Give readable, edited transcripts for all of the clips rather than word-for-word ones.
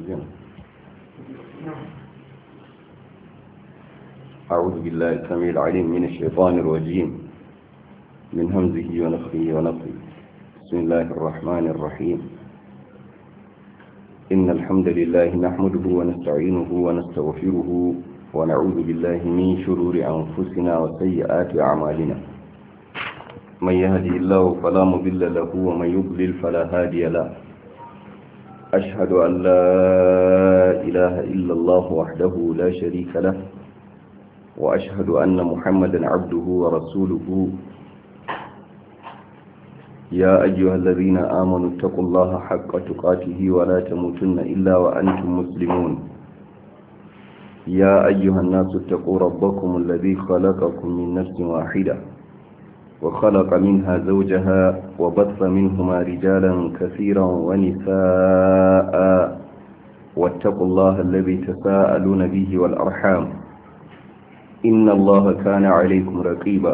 أعوذ بالله السميع العليم من الشيطان الرجيم من همزه ونفخه ونفخه. بسم الله الرحمن الرحيم. إن الحمد لله نحمده ونستعينه ونستغفره ونعوذ بالله من شرور أنفسنا وسيئات أعمالنا. من يهدي الله فلا مضل له ومن يضلل فلا هادي له. أشهد أن لا إله إلا الله وحده لا شريك له، وأشهد أن محمدا عبده ورسوله. يا أيها الذين آمنوا اتقوا الله حق تقاته ولا تموتن إلا وأنتم مسلمون. يا أيها الناس اتقوا ربكم الذي خلقكم من نفس واحدة وخلق منها زوجها وبث منهما رجالا كثيرا ونساء، واتقوا الله الذي تساءلون به والأرحام إن الله كان عليكم رقيبا.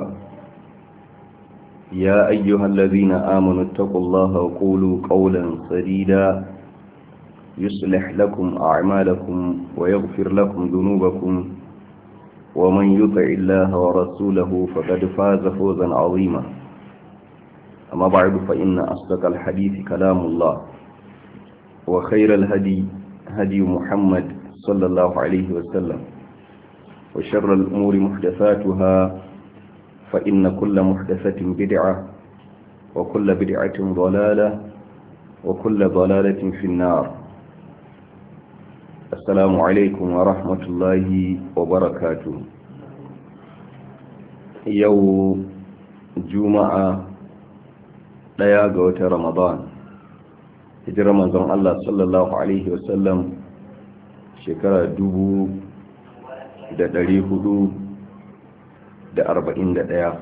يا أيها الذين آمنوا اتقوا الله وقولوا قولا سديدا يصلح لكم أعمالكم ويغفر لكم ذنوبكم، ومن يطع الله ورسوله فقد فاز فوزا عظيما. أما بعد، فإن أصدق الحديث كلام الله، وخير الهدي هدي محمد صلى الله عليه وسلم، وشر الأمور محدثاتها، فإن كل محدثة بدعة، وكل بدعة ضلالة، وكل ضلالة في النار. السلام عليكم ورحمة الله وبركاته. يوم جمعة لياقوة رمضان، هجر رمضان الله صلى الله عليه وسلم شكرا 1441.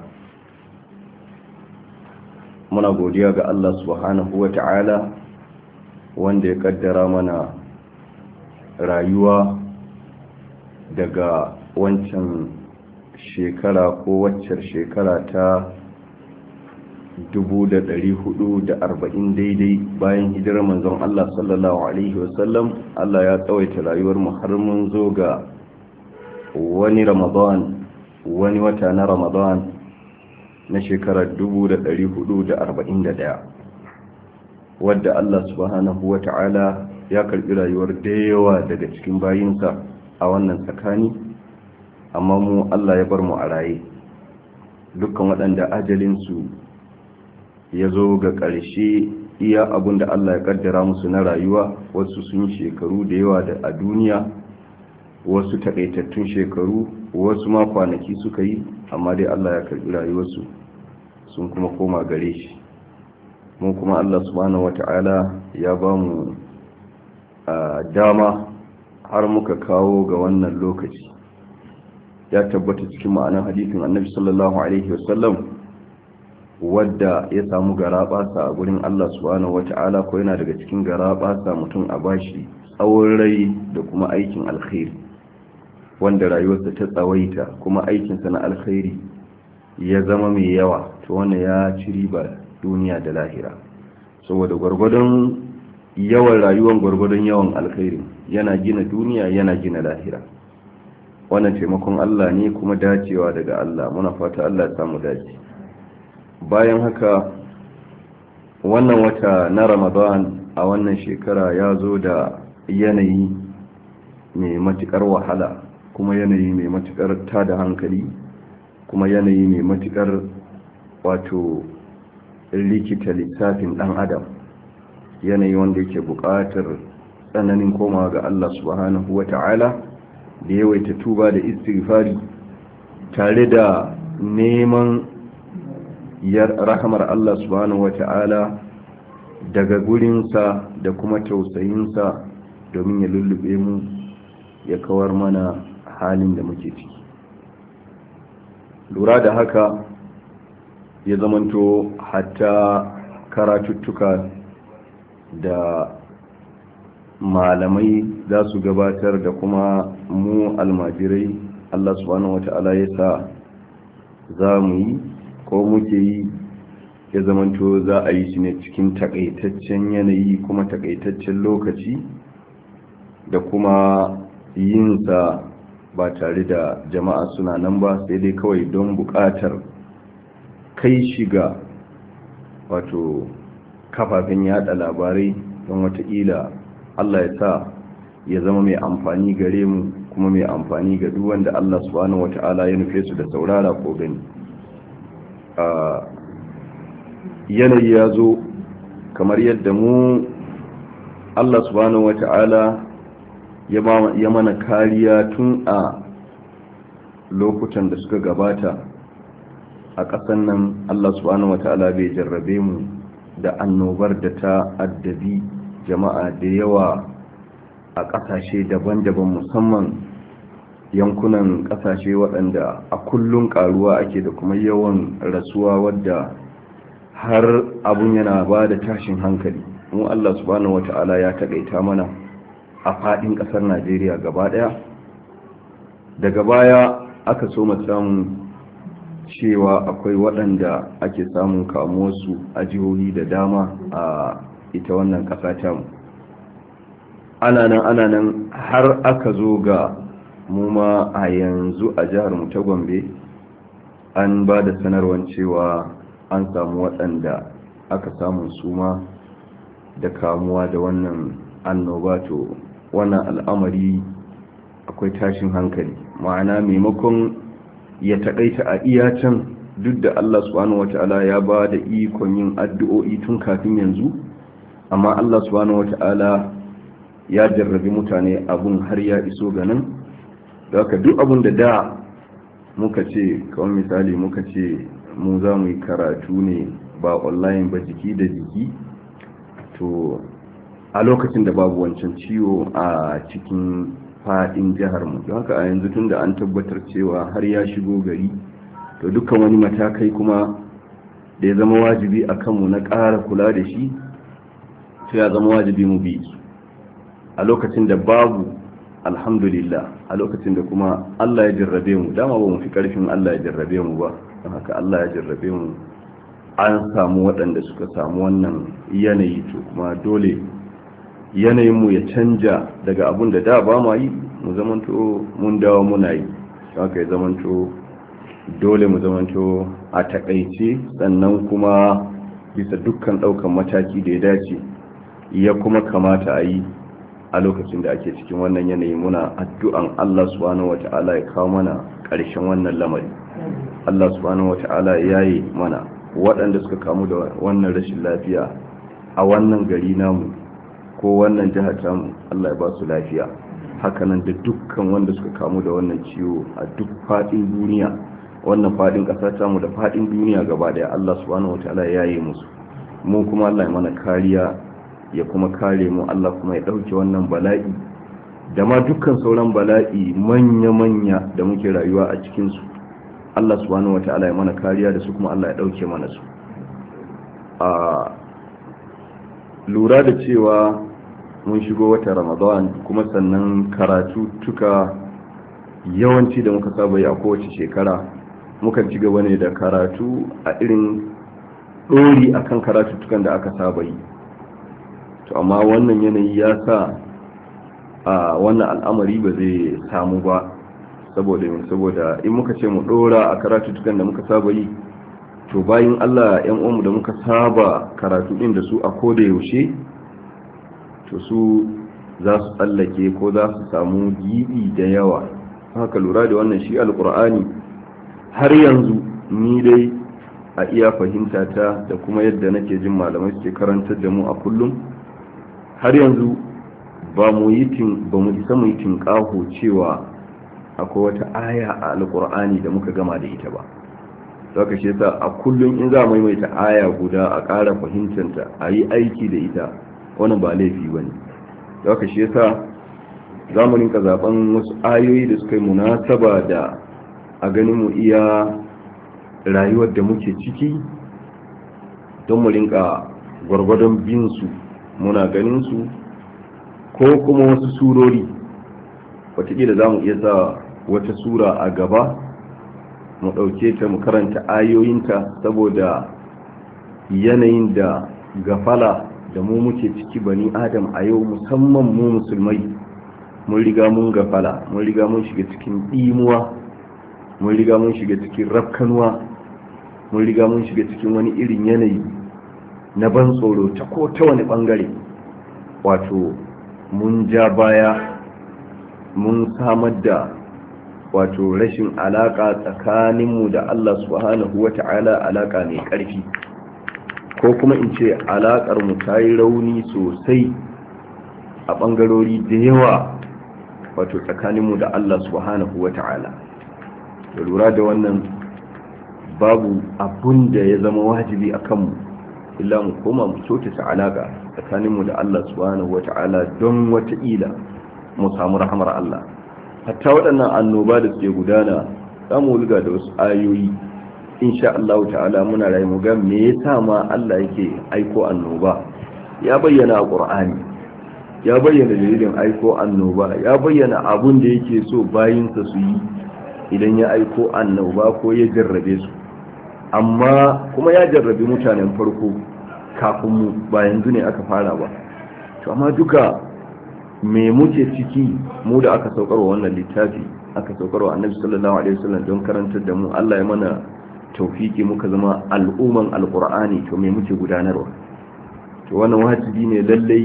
muna godiya ga Allah subhanahu wa ta'ala wanda ya kaddara mana rayuwa daga wancan shekara ko waccar shekara ta 1440 daidai bayan hijirar manzon Allah sallallahu alaihi wasallam. Allah ya tsawaita rayuwar mu har mun zo ga wani wata na Ramadan na shekarar 1441, wadda Allah subhanahu wa ta'ala ya karbi rayuwar da yawa daga cikin bayinsa a wannan tsakani, amma mu Allah ya bar mu a raye. Dukkan waɗanda ajalinsu ya zo ga ƙarshe iya abin da Allah ya kaddara musu na rayuwa, wasu sun yi shekaru da yawa a duniya, wasu takaitattun shekaru, wasu ma kwanaki suka yi, amma dai Allah ya karbi rayuwarsu sun kuma koma gare shi. mu kuma Allah subhanahu wata'ala ya ba mu dama har muka kawo ga wannan lokaci. Ya tabbata cikin ma'anar hadisin Annabi sallallahu alaihi wasallam, wadda ya samu garabasa a gurin Allah subhanahu wata'ala, ko yana daga cikin garabasa mutum a bashi tsawon rai da kuma aikin alkhairi, wanda rayuwarsa ta tsawaita kuma aikinsa na alkhairi ya zama mai yawa, to wannan ya ci riba duniya da lahira. Saboda gwargwadon yawan rayuwar gwargwadon yawan alkhairi, yana gina duniya yana gina lahira. Wannan taimakon Allah ne kuma dacewa daga Allah, muna fata Allah ya samu dace. Bayan haka, wannan wata na Ramadan a wannan shekara ya zo da yanayi mai matukar wahala, kuma yanayi mai matukar tada hankali, kuma yanayi mai matukar wato likita lissafin dan adam, yanayi wanda yake buƙatar tsananin komawa ga Allah subhanahu wata'ala da yawaita tuba da istighfari, tare da neman rahamar Allah subhanahu wata'ala daga gurinsa da kuma tausayinsa, domin ya lullube mu, ya kawar mana halin da muke ciki. Lura da haka ya zamanto hatta karatuttuka da malamai za su gabatar da kuma mu almajirai, Allah subhanahu wata'ala ya sa za mu yi ko muke yi, ya zamanto za a yi shi ne cikin takaitaccen yanayi kuma takaitaccen lokaci, da kuma yinsa ba tare da jama'a suna nan ba, sai dai kawai don buƙatar kai shiga wato kafafen yada labarai don wataƙila Allah ya sa ya zama mai amfani gare mu kuma mai amfani ga duk wanda Allah subhanahu wata'ala ya nufe su da saurara ko gani. Yanayi ya zo kamar yadda mu Allah subhanahu wata'ala ya mana kariya tun a lokutan da suka gabata a ƙasan nan. Allah subhanahu wata'ala bai jarrabe mu da annobar da ta addabi jama'a da yawa a ƙasashe daban-daban, musamman yankunan ƙasashe waɗanda a kullum ƙaruwa ake da kuma yawan rasuwa wadda har abun yana ba da tashin hankali. mu Allah subhanahu wata'ala ya taƙaita mana a faɗin ƙasar Najeriya gaba ɗaya. Daga baya aka so mu samu cewa akwai waɗanda ake samun kamuwarsu a jihohi da dama a ita wannan ƙasa tamu. ana nan har aka zo ga mu ma a yanzu a jihar mu ta Gombe an ba da sanarwar cewa an samu waɗanda aka samu suma da kamuwa da wannan annoba. To wannan al'amari akwai tashin hankali, ma'ana maimakon ya taƙaita a iya can, duk da Allah subhanahu wata'ala ya ba da ikon yin addu'o'i tun kafin yanzu, amma Allah subhanahu wata'ala ya jarrabi mutane abun har ya iso ganin. Da haka duk abun da muka ce, kawai misali muka ce mu za mu yi karatu ne ba online ba, jiki da jiki, to a lokacin da babu wancan ciwo a cikin fadin jihar mu. Don haka a yanzu tun da an tabbatar cewa har ya shigo gari, to dukkan wani matakai kuma da ya zama wajibi a kanmu na ƙara kula da shi, to ya zama wajibi mu bi a lokacin da babu. Alhamdulillah, a lokacin da kuma Allah ya jarrabe mu, dama ba mu fi ƙarfin Allah ya jarrabe mu ba. Don haka Allah ya jarrabe mu, an samu waɗanda suka samu wannan yanayi, to kuma dole yanayinmu ya canja daga abun da ba ma yi, mu zamanto mun dawo muna yi. Haka ya zamanto dole mu zamanto a takaice, sannan kuma bisa dukkan ɗaukan mataki da ya dace ya kuma kamata a yi a lokacin da ake cikin wannan yanayi. Muna addu'an Allah subhanahu wata'ala ya kawo mana ƙarshen wannan lamari. Allah subhanahu wata'ala ya yi mana waɗanda suka kamu da wannan rashin lafiya a wannan gari namu ko wannan jihar tamu, Allah ya ba su lafiya. Hakanan da dukkan wanda suka kamu da wannan ciwo a duk faɗin duniya, wannan faɗin ƙasa tamu da faɗin duniya gaba ɗaya, Allah subhanahu wataala ya yi musu. Mu kuma Allah ya mana kariya, ya kuma kare mu. Allah kuma ya ɗauke wannan bala'i da ma dukkan sauran bala'i manya-manya da muke rayuwa a cikinsu. Allah subhanahu wataala ya mana kariya da su, kuma Allah ya ɗauke mana su. A lura da cewa mun shigo wata Ramadan, kuma sannan karatu tuka yawanci da muka saba yi a kowace shekara, mukan ci gaba ne da karatu a irin ɗori akan karatuttukan da aka saba yi. To amma wannan yanayi ya sa a wannan al'amari ba zai samu ba, saboda in muka ce mu ɗora a karatuttukan da muka saba yi, to bayan Allah yan uwanmu da muka saba karatu ɗin da su a koda yaushe, to su za su tsallake ko za su samu gibi da yawa. Haka lura da wannan, shi alƙur'ani har yanzu ni dai a iya fahimta ta da kuma yadda nake jin malamai suke karantar da mu a kullum, har yanzu ba mu isa mu yi tinƙaho cewa akwai wata aya a alƙur'ani da muka gama da ita ba. Saka shi yasa a kullum in za mu maimaita aya guda a ƙara fahimtanta, a yi aiki da ita, wannan ba laifi ba ne. Saka shi yasa za mu rinka zaben wasu ayoyi da suka yi munasaba da a ganin mu iya rayuwar da muke ciki, don mu rinka gwargwadon bin su muna ganin su, ko kuma wasu surori. Wataƙila za mu iya sa wata sura a gaba mu ɗauke ta mu karanta ayoyinta, saboda yanayin da gafala da mu muke ciki bani adam a yau, musamman mu musulmai, mun riga mun gafala, mun riga mun shiga cikin ɗimuwa, mun riga mun shiga cikin rafkanuwa, mun riga mun shiga cikin wani irin yanayi na ban tsoro ta ko ta wani bangare. Wato mun ja baya, mun samar da wato rashin alaka tsakaninmu da Allah subhanahu wata'ala, alaka mai ƙarfi, ko kuma in ce alakar mu ta yi rauni sosai a bangarori da yawa, wato tsakaninmu da Allah subhanahu wata'ala. da lura da wannan, babu abun da ya zama wajibi a kanmu illa mu koma mu kyautata alaka tsakaninmu da Allah subhanahu wata'ala, don wataƙila mu samu rahamar Allah. Hatta waɗannan annoba da suke gudana, za mu wulga da wasu ayoyi insha Allah ta'ala, muna rayu mu ga me yasa ma Allah yake aiko annoba. Ya bayyana a Qur'ani, ya bayyana dalilin aiko annoba, ya bayyana abun da yake so bayinsa su yi idan ya aiko annoba ko ya jarrabe su. Amma kuma ya jarrabe mutanen farko kafin mu, ba yanzu ne aka fara ba. To amma duka me muke ciki mu da aka saukarwa wannan littafi, aka saukarwa Annabi sallallahu alaihi wasallam don karantar da mu, Allah ya mana tawfiki muka zama al'umman alqur'ani. To me muke gudanarwa? To wannan wajibi ne lallai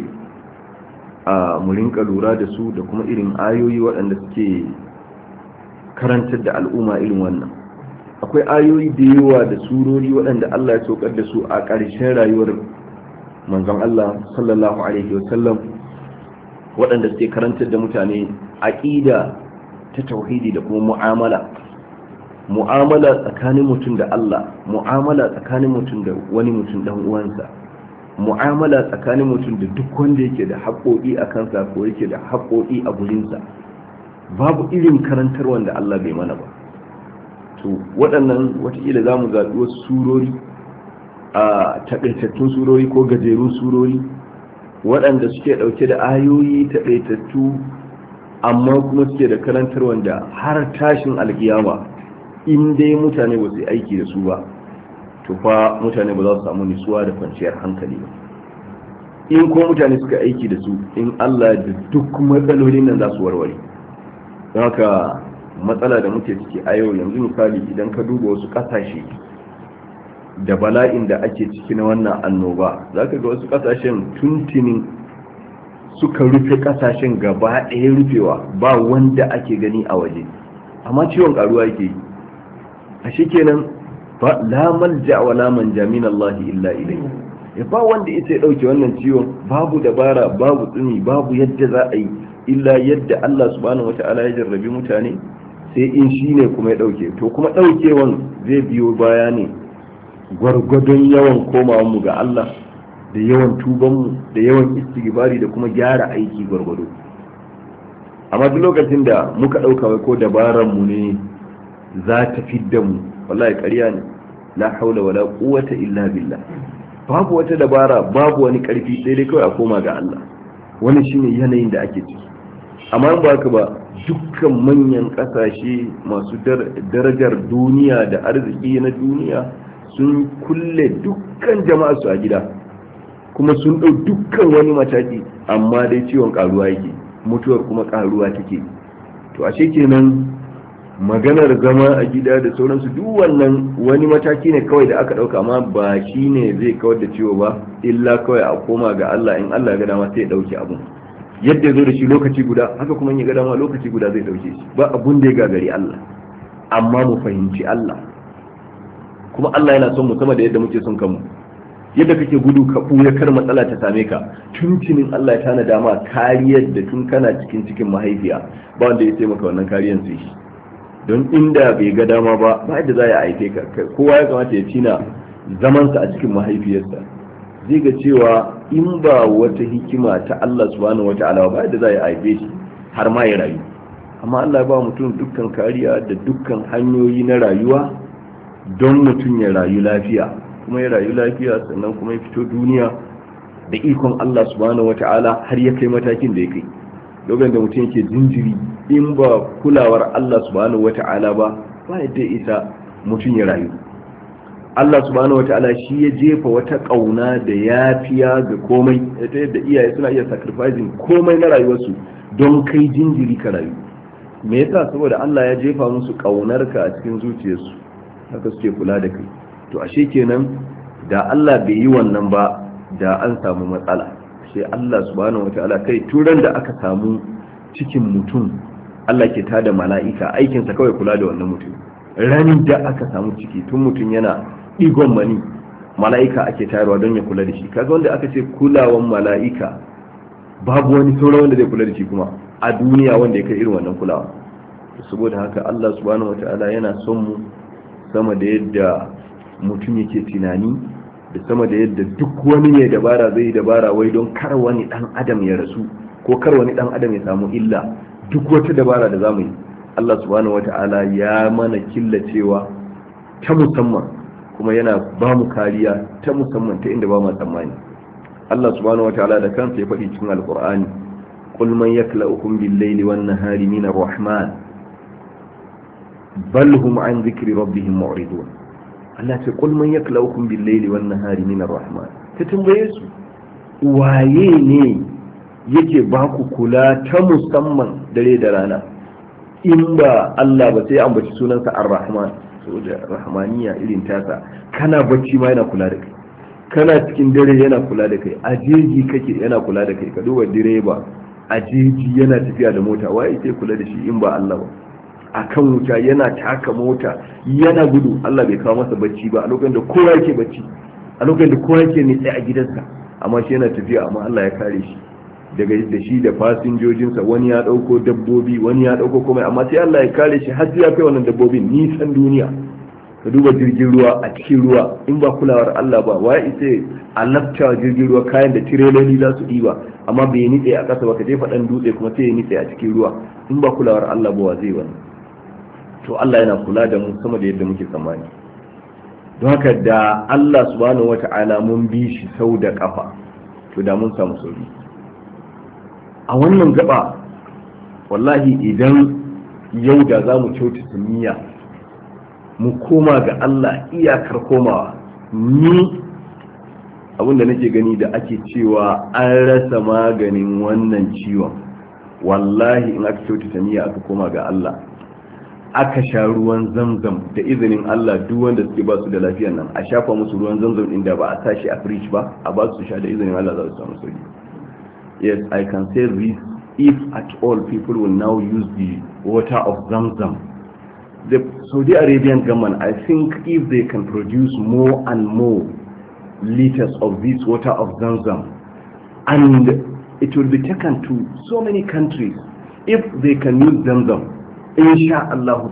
a mu rinka lura da su, da kuma irin ayoyi waɗanda suke karantar da al'umma irin wannan. Akwai ayoyi da yawa da surori waɗanda Allah ya saukar da su a ƙarshen rayuwar manzon Allah sallallahu alaihi wasallam, waɗanda suke karantar da mutane aqida ta tauhidi da kuma mu'amala tsakanin mutum da Allah, mu'amala tsakanin mutum da wani mutum dan uwansa, mu'amala tsakanin mutum da duk wanda yake da haƙoƙi a kansa ko yake da haƙoƙi a gurinsa. Babu irin karantar wanda Allah bai mana ba. To waɗannan wataƙila za mu zaɓi wasu surori, a taƙaitattun surori ko gajerun surori, waɗanda suke ɗauke da ayoyi taƙaitattu, amma kuma suke da karantar wanda har tashin alƙiyama, in dai mutane ba su yi aiki da su ba, to fa mutane ba za su samu nutsuwa da kwanciyar hankali ba. In ko mutane suka aiki da su, in Allah da duk matsalolin nan za su warware. Don haka matsala da muke ciki a yau yanzu, misali idan ka duba wasu ƙasashe da bala'in da ake ciki na wannan annoba, za ka ga wasu ƙasashen tuntunin suka rufe ƙasashen gaba ɗaya rufewa, ba wanda ake gani a waje, amma ciwon ƙaruwa yake yi. A shi kenan ba la malja wa la manja min Allah illa ilayhi. Ya ba wanda ita ya dauke wannan ciwon, babu dabara, babu tsini, babu yadda za a yi illa yadda Allah subhanahu wataala ya jarrabi mutane, sai in shine kuma ya dauke. To kuma daukewan zai biyo baya ne gwargwadon yawan komawan mu ga Allah, da yawan tuban mu, da yawan istighfari, da kuma gyara aiki gwargwado. Amma duk lokacin da muka dauka wai ko dabaran mu ne za ta fidda mu, wallahi ƙarya ne. La haula wala quwwata illa billah. Babu wata dabara, babu wani ƙarfi, sai dai kawai a koma ga Allah. Wannan shine yanayin da ake ciki. Amma ba haka ba, dukkan manyan ƙasashe masu darajar duniya da arziki na duniya sun kulle dukkan jama'a su a gida, kuma sun ɗau dukkan wani mataki, amma dai ciwon ƙaruwa yake, mutuwar kuma ƙaruwa take. To ashe kenan maganar zama a gida da sauransu, duk wannan wani mataki ne kawai da aka dauka, amma ba shi ne zai kawar da ciwo ba, illa kawai a koma ga Allah. In Allah ya ga dama sai ya dauke abun yadda zo da shi lokaci guda, haka kuma in ya ga dama lokaci guda zai dauke shi. Ba abun da ya gagari Allah, amma mu fahimci Allah, kuma Allah yana son mu sama da yadda muke son kanmu. Yadda kake gudu ka buya kar matsala ta same ka, tuntunin Allah ya tana dama kariyar da tun kana cikin mahaifiya ba wanda ya taimaka wannan kariyar sai shi. Don inda bai ga dama ba yadda za a haife ka. Kowa ya kamata ya tina zamansa a cikin mahaifiyarsa, zai ga cewa in ba wata hikima ta Allah subhanahu wata'ala ba yadda za a haife shi har ma ya rayu. Amma Allah ya ba mutum dukkan kariya da dukkan hanyoyi na rayuwa don mutum ya rayu lafiya, kuma ya rayu lafiya sannan kuma ya fito duniya da ikon Allah subhanahu wata'ala har ya kai matakin da ya kai. Lokacin da mutum yake jinjiri, in ba kulawar Allah subhanahu wata'ala ba yadda isa mutum ya rayu. Allah subhanahu wata'ala shi ya jefa wata kauna da yafiya ga komai, ta yadda iyaye suna iya sacrificing komai na rayuwarsu don kai jinjiri ka rayu. Me yasa? saboda Allah ya jefa musu ƙaunarka a cikin zuciyarsu, haka suke kula da kai. To ashe kenan da Allah bai yi wannan ba da an samu matsala. Sai Allah subhanahu wataala kai turan da aka samu cikin mutum, Allah ke tada mala'ika aikinsa kawai kula da wannan mutum. Ran da aka samu ciki tun mutum yana digon mani, mala'ika ake tayarwa don ya kula da shi. Kaga wanda aka ce kulawan mala'ika, babu wani sauran wanda zai kula da shi kuma a duniya wanda ya kai irin wannan kulawa. Saboda haka Allah subhanahu wataala yana son mu sama da yadda mutum yake tunani, da sama da yadda duk wani ne dabara zai yi dabara wai don kar wani dan adam ya rasu ko kar wani dan adam ya samu illa. Duk wata dabara da zamu yi, Allah subhanahu wataala ya mana killacewa ta musamman, kuma yana ba mu kariya ta musamman ta inda ba mu tsammani. Allah subhanahu wataala da kansa ya faɗi cikin alqur'ani, qul man yakla'ukum bil-layli wan-nahari min ar-rahman bal hum an dhikri rabbihim mu'ridun. Allah ce qul man yakla'ukum bil-layli wan-nahari min ar-rahman. Ta tambaye su, waye ne yake ba ku kula ta musamman dare da rana in ba Allah ba? Sai ambaci sunansa ar-rahman, saboda rahmaniya irin tasa. Kana bacci ma yana kula da kai, kana cikin dare yana kula da kai, a jeji kake yana kula da kai. Ka duba direba a jeji yana tafiya da mota, waye sai kula da shi in ba Allah ba? Akan wuta yana taka mota yana gudu, Allah bai kawo masa bacci ba a lokacin da kowa yake bacci, a lokacin da kowa yake nitsa a gidansa, amma shi yana tafiya, amma Allah ya kare shi daga da shi da fasinjojinsa. Wani ya dauko dabbobi, wani ya dauko komai, amma sai Allah ya kare shi har sai ya kai wannan dabbobin nisan duniya. Ka duba jirgin ruwa a cikin ruwa, in ba kulawar Allah ba, waye ita a lafta jirgin ruwa kayan da tireloli za su ɗiba, amma bai nitse a ƙasa ba, ka jefa ɗan dutse kuma sai ya nitse a cikin ruwa. In ba kulawar Allah ba, wa zai wani? To Allah yana kula da mu sama da yadda muke tsammani. Don haka da Allah subhanahu wata'ala mun bi shi sau da kafa, to da mun samu sauri. A wannan gaba wallahi idan yau da za mu kyautata niyya mu koma ga Allah iyakar komawa, ni abinda nake gani da ake cewa an rasa maganin wannan ciwon, wallahi in aka kyautata niyya aka koma ga Allah, aka sha ruwan zamzam da izinin Allah, duk wanda suke ba su da lafiyar nan a shafa musu ruwan zamzam inda ba a tashi a fridge ba, a ba su sha da izinin Allah za su samu sauki. Yes, I can say this, if at all people will now use the water of Zamzam. The Saudi Arabian government, I think if they can produce more and more liters of this water of Zamzam, and it will be taken to so many countries, if they can use Zamzam, Insha'Allah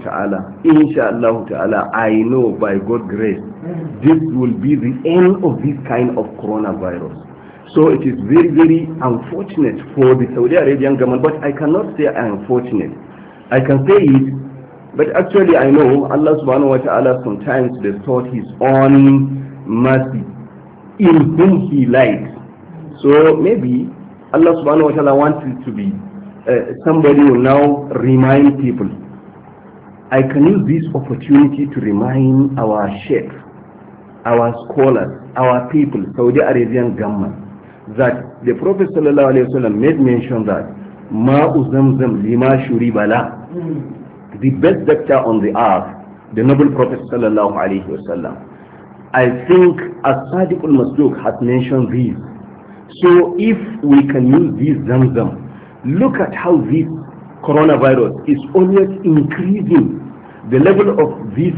ta'ala, I know by God's grace, this will be the end of this kind of coronavirus. So it is very, very unfortunate for the Saudi Arabian government, but I cannot say unfortunate. I can say it, but actually I know Allah subhanahu wa ta'ala sometimes bestowed his own mercy in whom he likes. So maybe Allah subhanahu wa ta'ala wants it to be somebody will now remind people. I can use this opportunity to remind our sheikh, our scholars, our people, Saudi Arabian government, that the Prophet sallallahu alaihi wasallam made mention that ma'u zamzam lima shuribala, the best doctor on the earth, the noble Prophet sallallahu alaihi wasallam. I think As-Sadiq al-Masduq has mentioned this. So if we can use this zamzam, look at how this coronavirus is always increasing. The level of this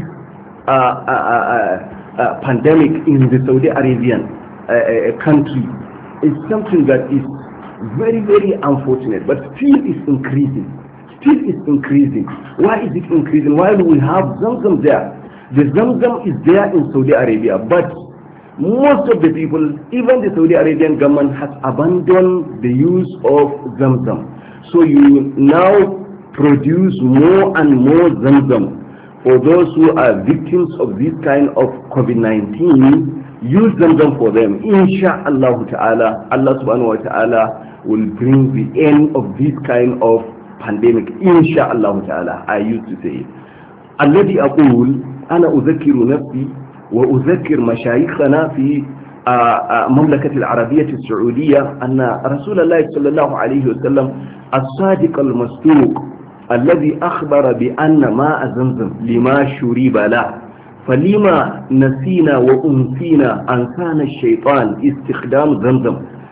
pandemic in the Saudi Arabian country is something that is very, very unfortunate, but still is increasing. Still is increasing. Why is it increasing? While we have Zamzam there, the Zamzam is there in Saudi Arabia, but most of the people, even the Saudi Arabian government, has abandoned the use of Zamzam. So you now produce more and more Zamzam for those who are victims of this kind of COVID-19. Use Zamzam for them. Insha'Allah ta'ala, Allah subhanahu wa ta'ala will bring the end of this kind of pandemic. Insha'Allah ta'ala. I used to say it. الذي أقول أنا أذكر نفسي وأذكر مشايخنا في مملكة العربية السعودية أن رسول الله صلى الله عليه وسلم الصادق المصدوق الذي أخبر بأن ماء زمزم لما شرب له، فلما نسينا وأنسينا أن كان الشيطان استخدام زمزم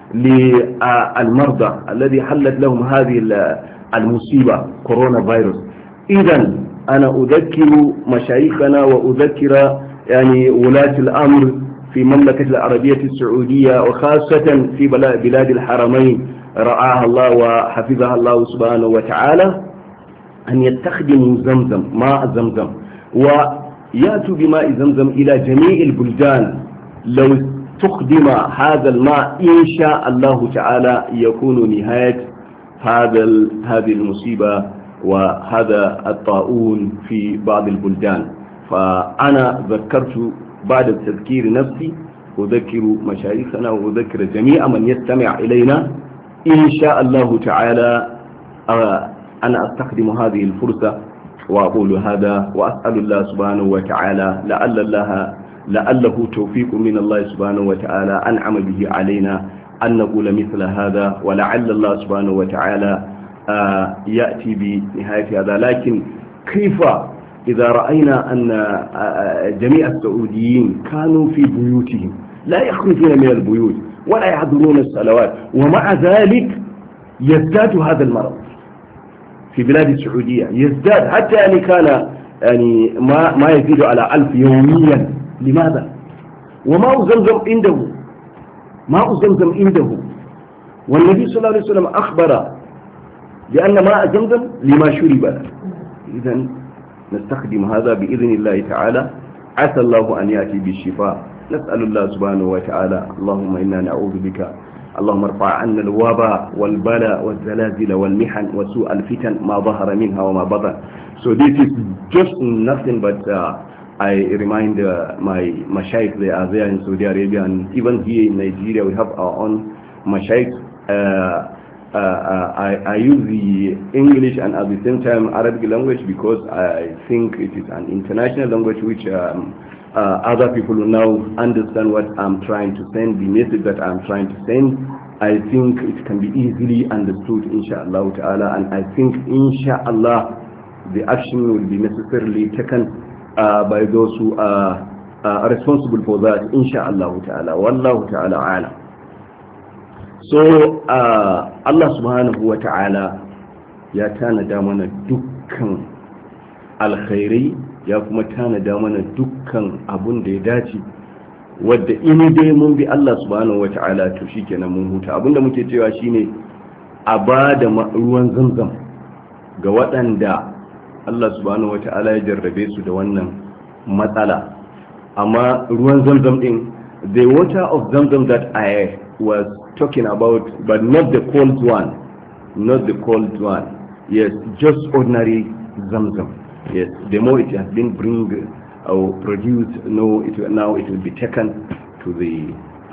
للمرضى الذي حلت لهم هذه المصيبة كورونا فيروس. إذا أنا أذكر مشايخنا وأذكر يعني ولاة الأمر في المملكة العربية السعودية وخاصة في بلاد الحرمين رعاها الله وحفظها الله سبحانه وتعالى أن يستخدموا زمزم، ماء زمزم، ويأتوا بماء زمزم إلى جميع البلدان. لو استخدم هذا الماء إن شاء الله تعالى يكون نهاية هذه المصيبة وهذا الطاعون في بعض البلدان. فأنا ذكرت بعد التذكير نفسي، أذكر مشايخنا وأذكر جميع من يستمع إلينا إن شاء الله تعالى أنا أستخدم هذه الفرصة وأقول هذا، وأسأل الله سبحانه وتعالى لعله توفيق من الله سبحانه وتعالى أنعم به علينا أن نقول مثل هذا، ولعل الله سبحانه وتعالى يأتي بنهاية هذا. لكن كيف إذا رأينا أن جميع السعوديين كانوا في بيوتهم لا يخرجون من البيوت ولا يحضرون الصلوات، ومع ذلك يزداد هذا المرض في بلاد السعودية، يزداد حتى يعني كان يعني ما يزيد على 1000 يوميا. لماذا؟ وماء زمزم عنده، ماء زمزم عنده، والنبي صلى الله عليه وسلم أخبر بأن ماء زمزم لما شرب له. إذن نستخدم هذا بإذن الله تعالى، عسى الله أن يأتي بالشفاء. نسأل الله سبحانه وتعالى اللهم إنا نعوذ بك، اللهم ارفع عنا الوباء والبلاء والزلازل والمحن وسوء الفتن ما ظهر منها وما بطن. So this is just nothing but I remind my mashaykh, they are there in Saudi Arabia, and even here in Nigeria we have our own mashaykh. I use the English and at the same time Arabic language because I think it is an international language which other people will now understand what I'm trying to send, the message that I'm trying to send. I think it can be easily understood, inshallah ta'ala, and I think inshallah the action will be necessarily taken by those who are responsible for that, inshallah ta'ala. Wallahu ta'ala a'lam. So Allah subhanahu wa ta'ala ya tanada mana dukkan alkhairi, ya kuma tanada mana dukkan abun da ya dace, wadda in dai mun bi Allah subhanahu wa ta'ala to shikenan mun huta. Abinda muke cewa shine a ba da ruwan zamzam ga waɗanda Allah subhanahu wa ta'ala ya jarrabe su da wannan matsala. Amma ruwan zamzam din, the water of zamzam that I was talking about, but not the cold one, not the cold one. Yes, just ordinary zamzam. Yes, the more it has been produced, now it will be taken to the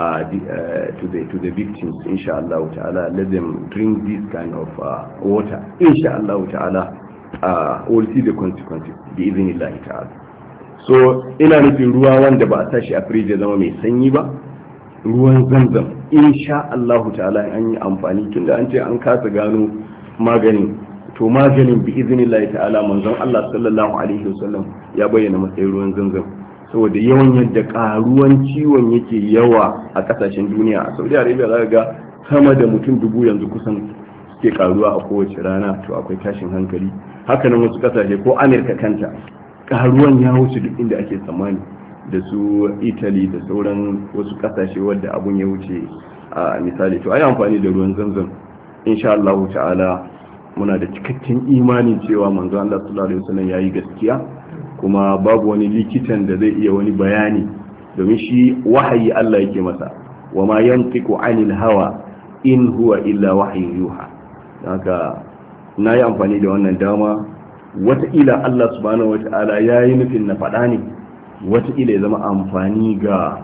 victims, inshallah ta'ala. Let them drink this kind of water, inshallah ta'ala. We'll see the consequences bi'idhnillahi ta'ala. So ina nufin ruwa wanda ba a tashi a firiji ya zama mai sanyi ba, ruwan zamzam insha Allah ta'ala an yi amfani, tunda an ce an kasa gano maganin, to maganin bi iznillahi ta'ala manzon Allah sallallahu alaihi wasallam ya bayyana matsayin ruwan zamzam, saboda yawan yadda karuwan ciwon yake yawa a kasashen duniya. A Saudi Arabia za ga sama da mutum 1000 yanzu kusan suke karuwa a kowace rana, to akwai tashin hankali. Haka nan wasu kasashe ko Amerika kanta karuwan ya wuce duk inda ake tsammani, da su Italy da sauran wasu kasashe wadda abun ya wuce a misali. To ayi amfani da ruwan zamzam insha Allah ta'ala. Muna da cikakken imanin cewa manzo Allah sallallahu alaihi wasallam yayi gaskiya, kuma babu wani likitan da zai iya wani bayani, domin shi wahayi Allah yake masa, wa ma yantiqu anil hawa in huwa illa wahyun yuha. Haka nayi amfani da wannan dama, wataƙila Allah subhanahu wata'ala yayi nufin na faɗa ne, wataƙila ya zama amfani ga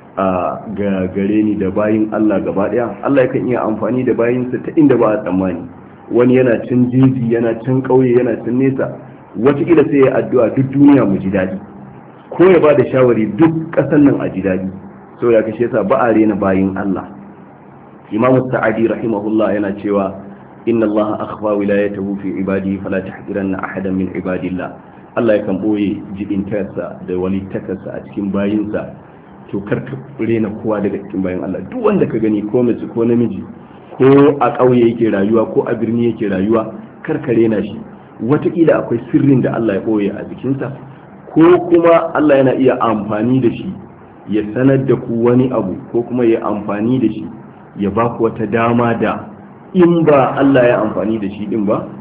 gare ni da bayin Allah gaba ɗaya. Allah yakan iya amfani da bayinsa ta inda ba a tsammani. Wani yana can jeji, yana can ƙauye, yana can nesa, wataƙila sai ya addu'a duk duniya mu ji daɗi, ko ya ba da shawari duk ƙasar nan a ji daɗi. saboda kashe yasa ba a rena bayin Allah. Imam Sa'adi rahimahullah yana cewa inna Allah akhfa wilayatahu fi ibadihi fala tahqiranna ahadan min ibadillah. Allah yakan boye jibintarsa da walittakarsa a cikin bayinsa, to karka rena kowa daga cikin bayin Allah. Duk wanda ka gani ko mace ko namiji, ko a ƙauye yake rayuwa ko a birni yake rayuwa, karka rena shi. Wataƙila akwai sirrin da Allah ya boye a jikinsa, ko kuma Allah yana iya amfani da shi ya sanar da ku wani abu, ko kuma ya amfani da shi ya ba ku wata dama da in ba Allah ya amfani da shi din ba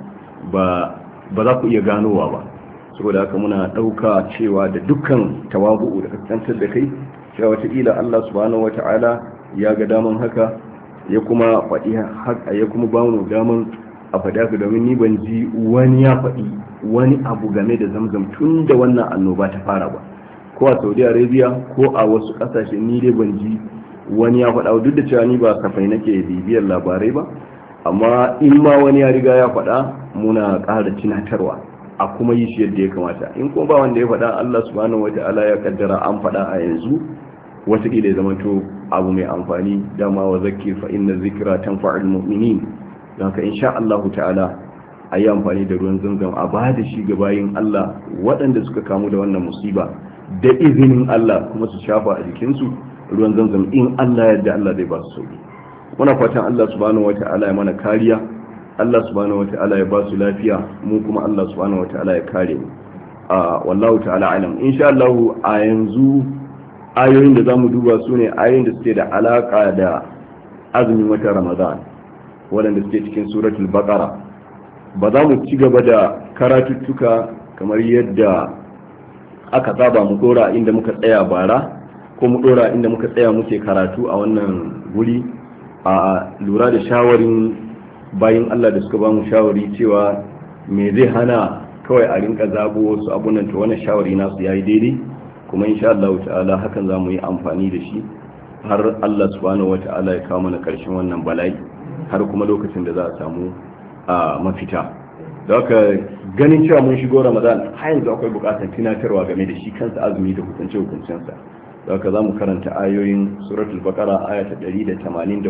za ku iya ganowa ba. Saboda haka muna ɗauka cewa da dukkan tawabu'u da kaskantar da kai cewa wataƙila Allah subhanahu wata'ala ya ga daman haka, ya kuma faɗi haka, ya kuma ba mu daman a faɗi haka, domin ni ban ji wani ya faɗi wani abu game da Zamzam tun da wannan annoba ta fara ba, ko a Saudi Arabia ko a wasu ƙasashe. Ni dai ban ji wani ya faɗa, duk da cewa ni ba kafai nake bibiyar labarai ba, amma in ma wani ya riga ya faɗa muna ƙara tunatarwa a kuma yi shi yadda ya kamata. In kuma ba wanda ya faɗa, Allah subhanahu wata'ala ya kaddara an faɗa a yanzu, wataƙila ya zama to abu mai amfani. Dama wa zakir fa inna zikra tanfa'ul mu'minin. don haka insha Allah ta'ala a yi amfani da ruwan Zamzam a ba da shi ga bayin Allah waɗanda suka kamu da wannan musiba da izinin Allah, kuma su shafa a jikinsu ruwan Zamzam in Allah yadda Allah zai ba su sauki. Muna fatan Allah subhanahu wata'ala ya mana kariya, Allah subhanahu wata'ala ya ba su lafiya, mu kuma Allah subhanahu wata'ala ya kare mu. Wallahu ta'ala alam. Insha Allah a yanzu ayoyin da zamu duba su ne ayoyin da suke da alaka da azumin watan Ramadan, waɗanda suke cikin suratul Baqara. Ba za mu ci gaba da karatuttuka kamar yadda aka saba mu dora inda muka tsaya bara, ko mu dora inda muka tsaya muke karatu a wannan guri, a lura da shawarin bayin Allah da suka ba mu shawari cewa me zai hana kawai a rinka zabo wasu abunan, to wannan shawari nasu yayi daidai, kuma insha Allah ta'ala hakan za mu yi amfani da shi har Allah subhanahu wata'ala ya kawo mana karshen wannan bala'i, har kuma lokacin da za a samu mafita. Da haka ganin cewa mun shigo Ramadan har yanzu akwai bukatar tunatarwa game da shi kansa azumi da hukunce-hukuncensa. Da haka za mu karanta ayoyin suratul Baqara aya ta 183,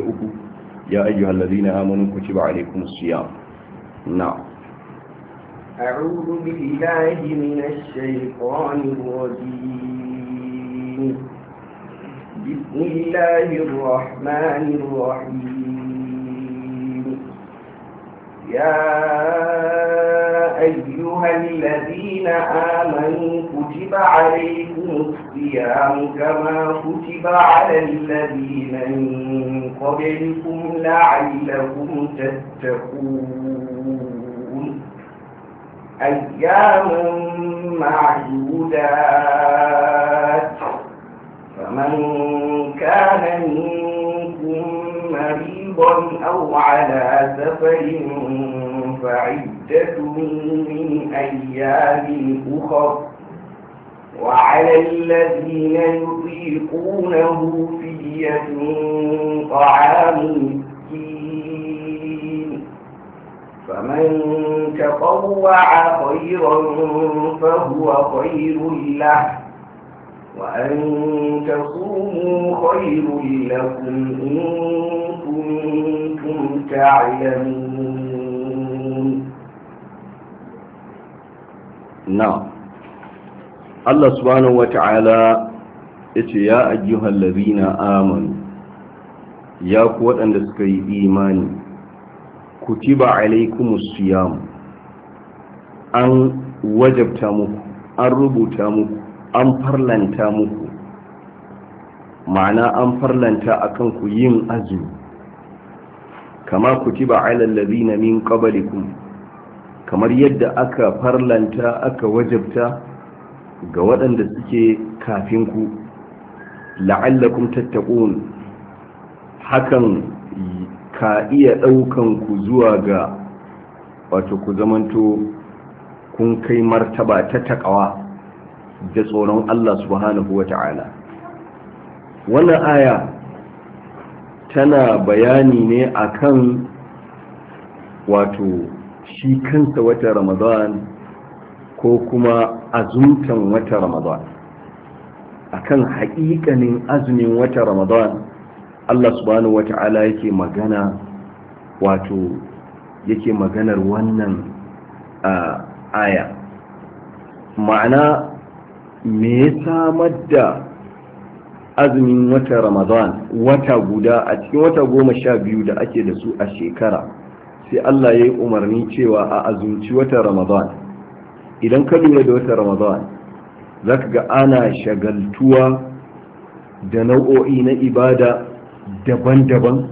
ya ayyuhallazina amanu kutiba alaykumus siyam. Na'am. أعوذ بالله من الشيطان الرجيم. بسم الله الرحمن الرحيم. يا أيها الذين آمنوا كتب عليكم الصيام كما كتب على الذين من قبلكم لعلكم تتقون. أياما معدودات، فمن كان منكم مريضا أو على سفر فعدة من أيام أخر، وعلى الذين يطيقونه فدية طعام مسكين، فمن تطوع خيرا فهو خير له، وأن تصوموا خير لكم إن كنتم تعلمون. نعم. الله سبحانه وتعالى يا أيها الذين آمنوا يا قوة أن تسكي إيماني كتب عليكم الصيام أن وجبت مكو أن ربط مكو an farlanta muku, ma'ana an farlanta akan ku yin azumi, kama kutiba ala allazina min qablikum, kamar yadda aka farlanta aka wajabta ga waɗanda suke kafin ku, la'allakum tattaqun, hakan ka iya ɗaukan ku zuwa ga wato ku zamanto kun kai martaba ta taqwa da tsoron Allah subhanahu wa ta'ala. Wannan aya tana bayani ne akan wato shi kansa wata Ramadan ko kuma azumtan wata Ramadan. akan haƙiƙanin azumin wata Ramadan Allah subhanahu wata'ala yake magana, wato yake maganar wannan aya. Ma'ana me ya samar da azumin wata Ramadan wata guda a cikin wata 12 da ake da su a shekara, sai Allah ya yi umarni cewa a azumci wata Ramadan. Idan ka lura da wata Ramadan za ka ga ana shagaltuwa da nau'o'i na ibada daban-daban,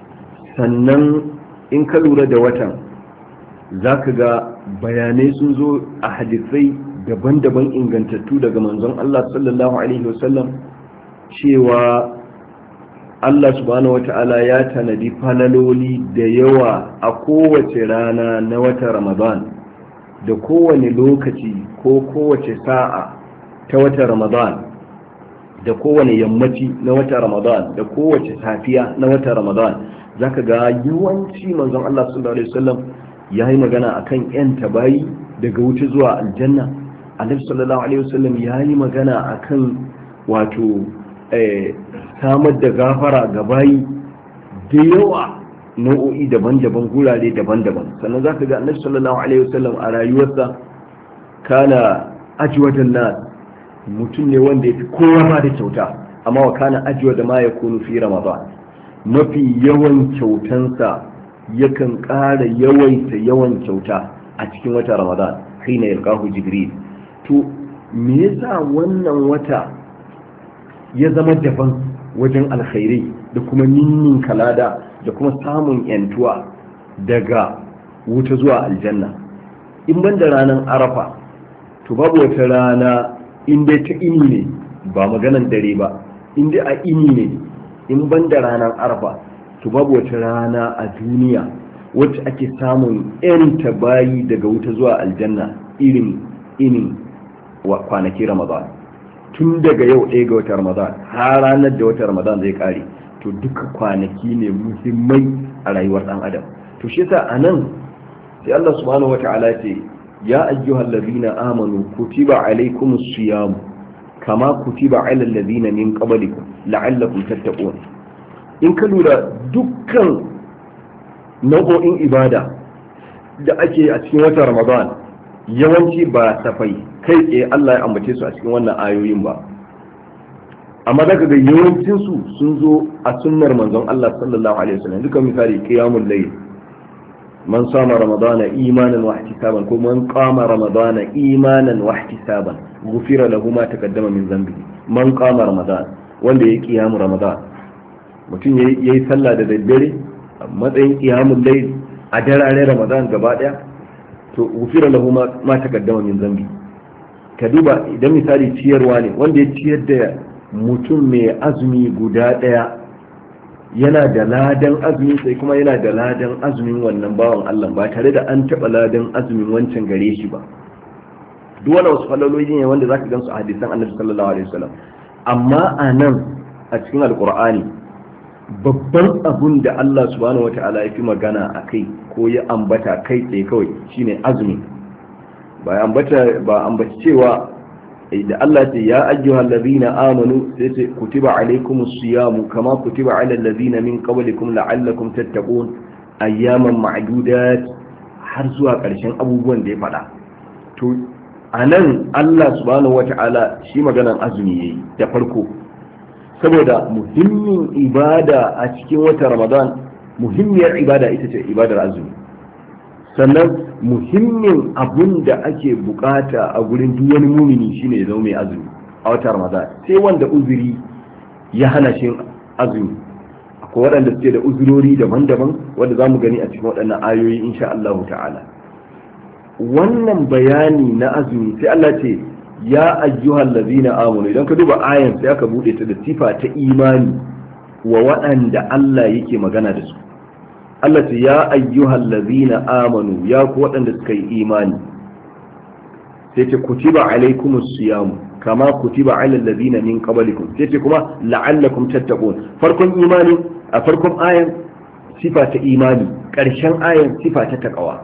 sannan in ka lura da watan za ka ga bayanai sun zo a hadisai daban-daban ingantattu daga manzon Allah sallallahu Alaihi wasallam cewa Allah subhanahu wata'ala ya tanadi falaloli da yawa a kowace rana na wata Ramadan, da kowane lokaci ko kowace sa'a ta wata Ramadan, da kowane yammaci na wata Ramadan, da kowace safiya na wata Ramadan. Zaka ga yawanci manzon Allah sallallahu Alaihi wasallam ya yi magana akan 'yan tabayi daga wuce zuwa aljanna. Annabi sallallahu Alaihi wasallam ya yi magana akan wato samar da gafara ga bayi da yawa, nau'o'i daban-daban, gurare daban-daban. Sannan za ka ga Annabi sallallahu Alaihi wasallam a rayuwarsa kana ajwadan nas, mutum ne wanda ya fi kowa ba da kyauta, amma wa kana ajwada ma yakunu fi Ramadan. Mafi yawan kyautansa yakan ƙara yawaita yawan kyauta a cikin wata Ramadan, hina yalqahu Jibril. To me yasa wannan wata ya zama daban wajen alkhairai da kuma ninnin kalada da kuma samun yantuwa daga wuta zuwa aljanna? In ban da ranar Arafa, to babu wata rana in dai ta ini ne, ba maganan dare ba, in dai a ini ne, in ban da ranar Arafa, to babu wata rana a duniya wacce ake samun 'yan bayi daga wuta zuwa aljanna irin kwanaki Ramadan. Tun daga yau 1 ga watan Ramadan har ranar da watan Ramadan zai kare, to duka kwanaki ne muhimmai a rayuwar dan adam. To shi yasa anan sai Allah subhanahu wata'ala ce ya ayyuhal ladina amanu kutiba alaykumus siyam kama kutiba alal ladina min qablikum la'allakum tattaqun. In ka lura dukkan nau'o'in ibada da ake a cikin watan Ramadan yawanci ba safai kai tsaye Allah ya ambace su a cikin wannan ayoyin ba, amma daga ga yawancin su sun zo a sunnar manzon Allah sallallahu alaihi wasallam. Duka misali qiyamul layl, man sama ramadana imanan wa ihtisaban, ko man qama ramadana imanan wa ihtisaban ghufira lahu ma taqaddama min dhanbihi. Man qama ramadan, wanda yayi qiyamul ramadan, mutum yayi sallah da daddare a matsayin qiyamul layl a dararen ramadan gaba daya, to ghufira lahu ma taqaddama min dhanbihi. Ka duba idan misali ciyarwa ne, wanda ya ciyar da mutum mai azumi guda daya yana da ladan azumi, sai kuma yana da ladan azumin wannan bawan Allah ba tare da an taɓa ladan azumin wancan gare shi ba. Duk wani wasu falaloli ne wanda zaka gansu a hadisan Annabi sallallahu alaihi wasallam. Amma a nan a cikin Alƙur'ani babban abun da Allah subhanahu wata'ala ya fi magana a kai ko ya ambata kai tsaye kawai shine azumi. Ba ambaci cewa da Allah ce ya ayyuhal ladina amanu sai ce kutiba alaikumus siyamu kama kutiba alal ladina min qablikum la'allakum tattaqun ayyaman ma'dudat, har zuwa ƙarshen abubuwan da ya faɗa. To anan Allah subhanahu wata'ala shi maganan azumi yayi da farko, saboda muhimmin ibada a cikin wata Ramadan, muhimmiyar ibada ita ce ibadar azumi. Sannan muhimmin abun da ake bukata a gurin duk wani mumini shine ya zama mai azumi a wata Ramadan, sai wanda uzuri ya hana shi azumi. Akwai waɗanda suke da uzurori daban-daban wanda za mu gani a cikin waɗannan ayoyi insha Allah ta'ala. Wannan bayani na azumi sai Allah ce ya ayyuhal ladina amanu. Idan ka duba ayan sai aka bude ta da sifa ta imani wa waɗanda Allah yake magana da su. Allah ce ya ayyuhal ladina amanu, ya ku waɗanda suka yi imani. Sai ce kutiba alaikumus siyam kama kutiba alal ladina min qablikum. Sai ce kuma la'allakum tattaqun. Farkon imani a farkon ayan sifa ta imani, ƙarshen ayan sifa ta taqwa.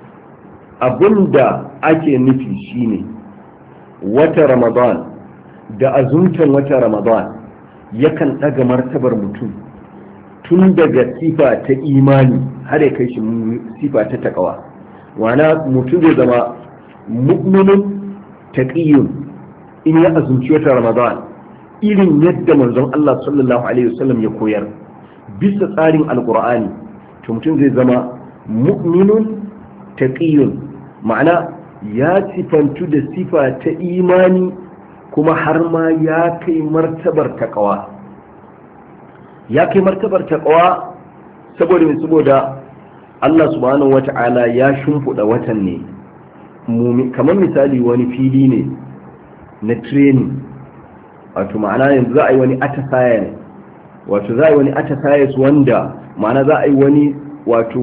Abinda ake nufi shine wata Ramadan da azumtan wata Ramadan yakan ɗaga martabar mutum tun daga sifa ta imani har ya kai shi sifa ta takawa. Wana mutum zai zama mu'minun taqiyun in ya azumci wata Ramadan irin yadda manzon Allah sallallahu alaihi wasallam ya koyar bisa tsarin alqur'ani, to mutum zai zama mu'minun taqiyun, ma'ana ya sifantu da sifa ta imani kuma har ma ya kai martabar taqwa. Ya kai martabar taqwa saboda Allah subhanahu wata'ala ya shimfiɗa watan ne kamar misali wani fili ne na training, wato ma'ana yanzu za a yi wani atasaya ne, wato za a yi wani atasaya wanda ma'ana za a yi wani wato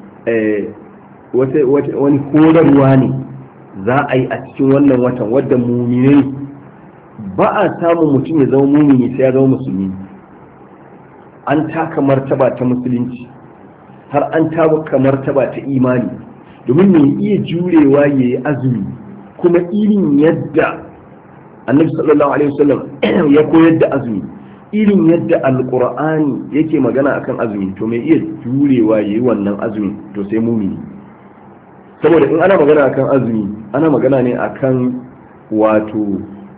wani horarwa ne za a yi a cikin wannan watan wadda muminai ba a samun mutum ya zama mumini sai ya zama musulmi. An taka martaba ta musulunci har an taka martaba ta imani, domin mai iya jurewa ya yi azumi kuma irin yadda annabi sallallahu alaihi wasallam ya koyar da azumi, irin yadda alqur'ani yake magana akan azumi, to mai iya jurewa ya yi wannan azumi to sai mumini. Saboda in ana magana akan azumi ana magana ne akan wato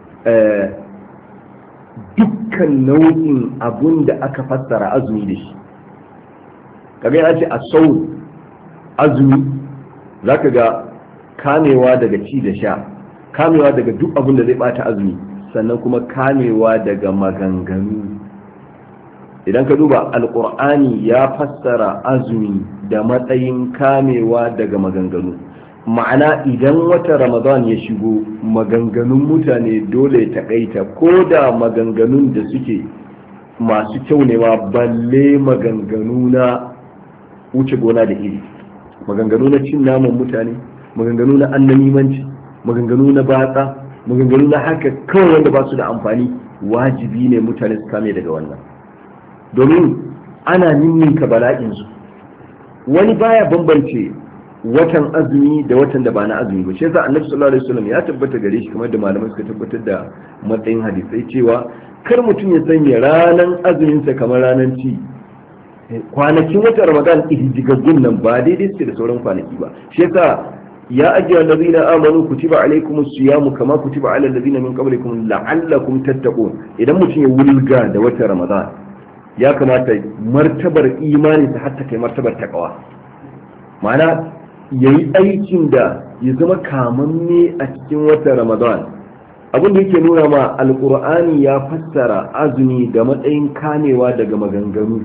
dukkan nau'in abun da aka fassara azumi da shi. kaga ya ce a sau azumi zaka ga kamewa daga ci da sha, kamewa daga duk abun da zai bata azumi, sannan kuma kamewa daga maganganu. Idan ka duba alkur'ani ya fassara azumi da matsayin kamewa daga maganganu, ma'ana idan wata ramadan ya shigo maganganun mutane dole ya takaita, ko da maganganun da suke masu kyau ne ma, balle maganganu na wuce gona da iri, maganganu na cin naman mutane, maganganu na annamimanci, maganganu na batsa, maganganu na haka kawai wanda ba su da amfani. Wajibi ne mutane su kame daga wannan, domin ana ninninka bala'insu. Wani baya bambance watan azumi da watan da ba na azumi ba. Shi yasa annabi sallallahu alaihi wasallam ya tabbata gare shi, kamar da malamai suka tabbatar da matsayin hadisai, cewa kar mutum ya sanya ranan azuminsa kamar ranan ci. Kwanakin watan ramadan ihdigaggun nan ba daidai suke da sauran kwanaki ba. Shi yasa ya ajiye allazina amanu kutiba alaikumus siyamu kama kutiba alal ladina min qablikum la'allakum tattaqun. Idan mutum ya wulga da watan ramadan, ya kamata martabar imani ta hatta kai martabar takawa, ma'ana yayi aikin da ya zama kamanne a cikin watan ramadan. Abin da yake nuna ma alqur'ani ya fassara azumi da matsayin kamewa daga maganganu.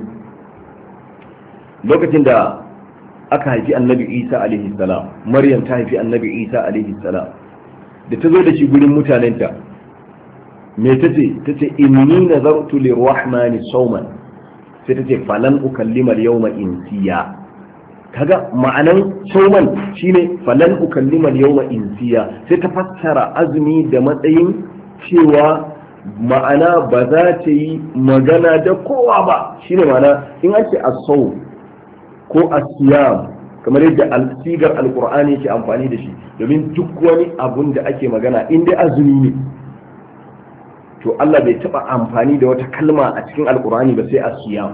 Lokacin da aka haifi annabi isa alaihi salam, maryam ta haifi annabi isa alaihi salam, da ta zo da shi gurin mutanenta, me ta ce inni nazartu lirrahmani sawman, sai ta ce falan ukallima al-yawma insiya. Kaga ma'anan sawman shine falan ukallima al-yawma insiya, sai ta fassara azumi da matsayin cewa ma'ana ba za ta yi magana da kowa ba. Shine ma'ana in an ce as-sawm ko asiyam, kamar yadda sigar alkur'ani yake amfani da shi, domin duk wani abun da ake magana in dai azumi ne, to Allah bai taba amfani da wata kalma a cikin alkur'ani ba sai asiyam.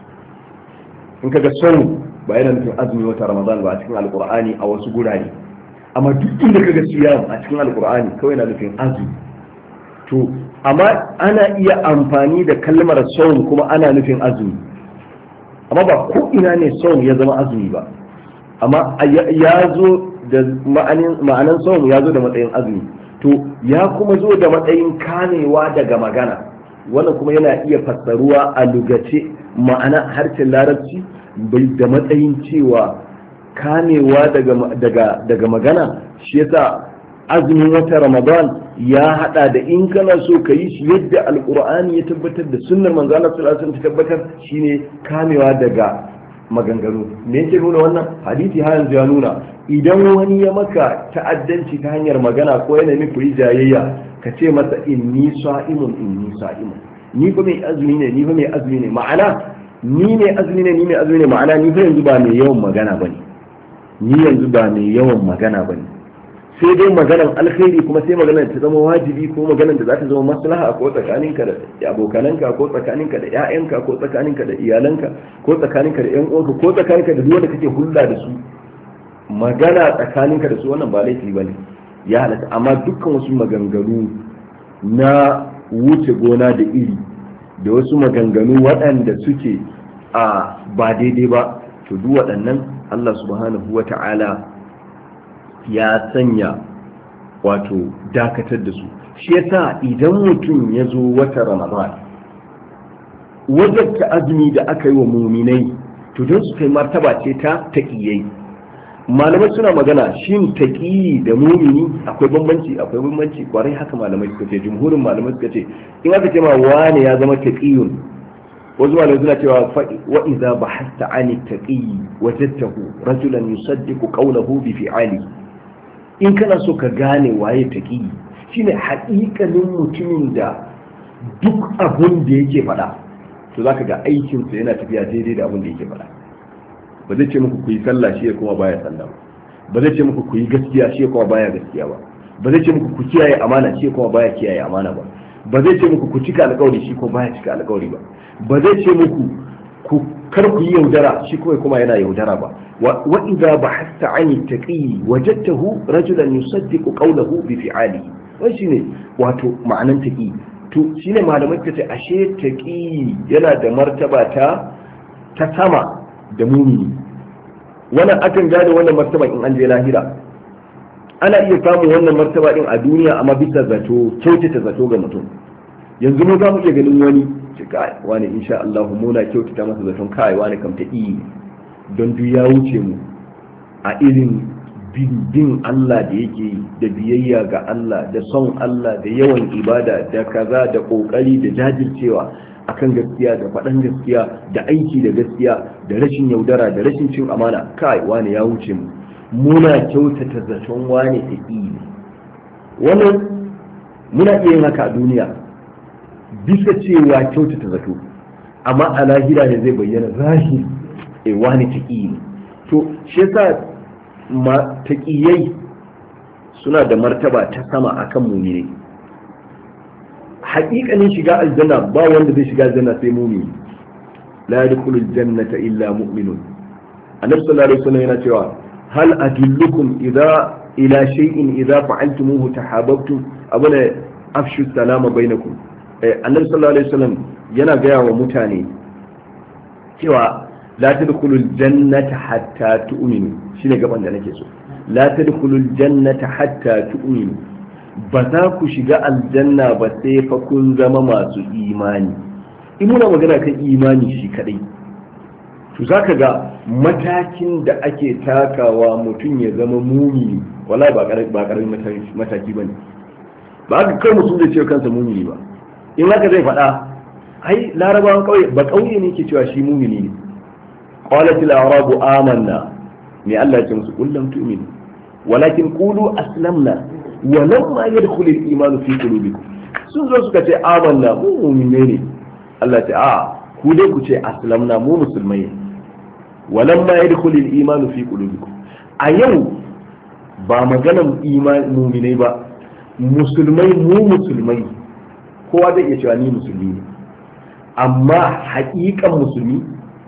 In kaga son ba yana nufin azumi wata ramadan ba a cikin alkur'ani a wasu gurare, amma duk inda kaga siyam a cikin alkur'ani kawai na nufin azumi. To amma ana iya amfani da kalmar son kuma ana nufin azumi, amma ba ko ina ne son ya zama azumi ba. Amma ya zo da ma'anan son ya zo da matsayin azumi, to ya kuma zo da matsayin kamewa daga magana. Wannan kuma yana iya fassaruwa a lugace, ma'ana harshen larabci bai da matsayin cewa kamewa daga magana. Shi yasa azumin wata ramadan ya hada da in kana so ka yi shi yadda alkur'ani ya tabbatar da sunnar manzo Allah sallallahu alaihi wasallam ta tabbatar, shine kamewa daga maganganu. Me yake nuna wannan hadisi? har yanzu ya nuna idan wani ya maka ta'addanci ta hanyar magana ko yana miki jayayya, ka ce masa inni sa'imun, ni fa mai azumi ne, ni fa mai azumi ne, ma'ana ni mai azumi ne, ni mai azumi ne, ma'ana ni fa yanzu ba mai yawan magana bane, ni yanzu ba mai yawan magana bane. sai dai maganan alkhairi kuma sai maganan ta zama wajibi ko maganan da za ta zama maslaha ko tsakaninka da abokananka ko tsakaninka da ƴaƴanka ko tsakaninka da iyalanka ko tsakaninka da ƴan uwanka ko tsakaninka da duk wanda kake hulɗa da su, magana tsakaninka da su wannan ba laifi bane, ya halatta. amma dukkan wasu maganganu na wuce gona da iri da wasu maganganu waɗanda suke a ba daidai ba, to duk waɗannan Allah subhanahu wata'ala ya sanya wato dakatar da su. Shi yasa idan mutum ya zo wata Ramadan wajen ta azumi da aka yi wa muminai, to don su kai martaba ce ta taƙiyai. Malamai suna magana shin taƙi da mumini akwai bambanci kwarai, haka malamai suka ce, jumhurin malamai suka ce in aka ce ma wane ya zama taqiyun, wasu malamai suna cewa wa idza bahasta ani taqi wajadtahu rajulan yusaddiqu qawlahu bi fi'ali. In kana so ka gane waye taqi, shine haƙiƙanin mutumin da duk abun da yake faɗa to zaka ga aikinsa yana tafiya daidai da abun da yake faɗa. Ba zai ce muku ku yi sallah shi ya kuma baya sallah ba zai ce muku ku yi gaskiya shi ya kuma baya gaskiya ba zai ce muku ku kiyaye amana shi ya kuma baya kiyaye amana ba zai ce muku ku cika alƙawari shi kuma baya cika alƙawari ba zai ce muku ku kar ku yi yaudara shi kuma yana yaudara ba. wa idza bahasta ani taqi wajadtahu rajulan yusaddiqu qawlahu bi fi'alihi. wai shine wato ma'anan taqi. to shine malamai kace ashe taqi yana da martaba ta sama da mumini. Wannan akan gane wannan martaba in an je lahira. Ana iya samun wannan martaba din a duniya amma bisa zato, kyautata zato ga mutum. Yanzu mu za mu iya ganin wani ce kai wani insha Allah mu na kyautata masa zaton kai wani kam ta yi don duk ya wuce mu a irin bin Allah da yake yi, da biyayya ga Allah, da son Allah, da yawan ibada, da kaza, da kokari, da jajircewa akan gaskiya, da faɗan gaskiya, da aiki da gaskiya, da rashin yaudara, da rashin cin amana. Kai wani ya wuce mu, muna kyautata zaton wani ta ne. Wannan muna iya yin haka a duniya bisa cewa kyautata zato, amma a lahira ne zai bayyana zahiri wani ta ne. To shi yasa taƙiyai suna da martaba ta sama akan mumini. haƙiƙanin shiga aljanna ba wanda zai shiga aljanna sai mumini. la yadkhulu aljannata illa mu'minun. Annabi sallallahu alaihi wasallam yana cewa hal adullukum ila shay'in idza fa'altumuhu tahabbtum abuna afshu salama bainakum. Annabi sallallahu alaihi wasallam yana gaya wa mutane cewa la tadkhulu aljannata hatta tu'minu. Shine gaban da nake so. la tadkhulu aljannata hatta tu'minu. Ba za ku shiga aljanna ba sai fa kun zama masu imani. In muna magana kan imani shi kadai, to zaka ga matakin da ake takawa mutum ya zama mumini, wallahi ba karamin mataki bane. Ba ka kai mutum da cewa kansa mumini ba. In haka zai faɗa, ai larabawan kauye ba kauye ne ke cewa shi mumini ne. Qalatil a'rabu amanna, me Allah ya ce musu kullum tu'minu walakin qulu aslamna walamma yadkhul al-iman fi qulubikum. Sun zo suka ce amanna mu mu'mine ne. Allah ta a ku dai ku ce aslamna mu musulmai. Walamma yadkhul al-iman fi qulubikum. A yau ba maganan iman mu'minai ba, musulmai mu musulmai. Kowa zai iya cewa ni musulmi ne, amma haƙiƙan musulmi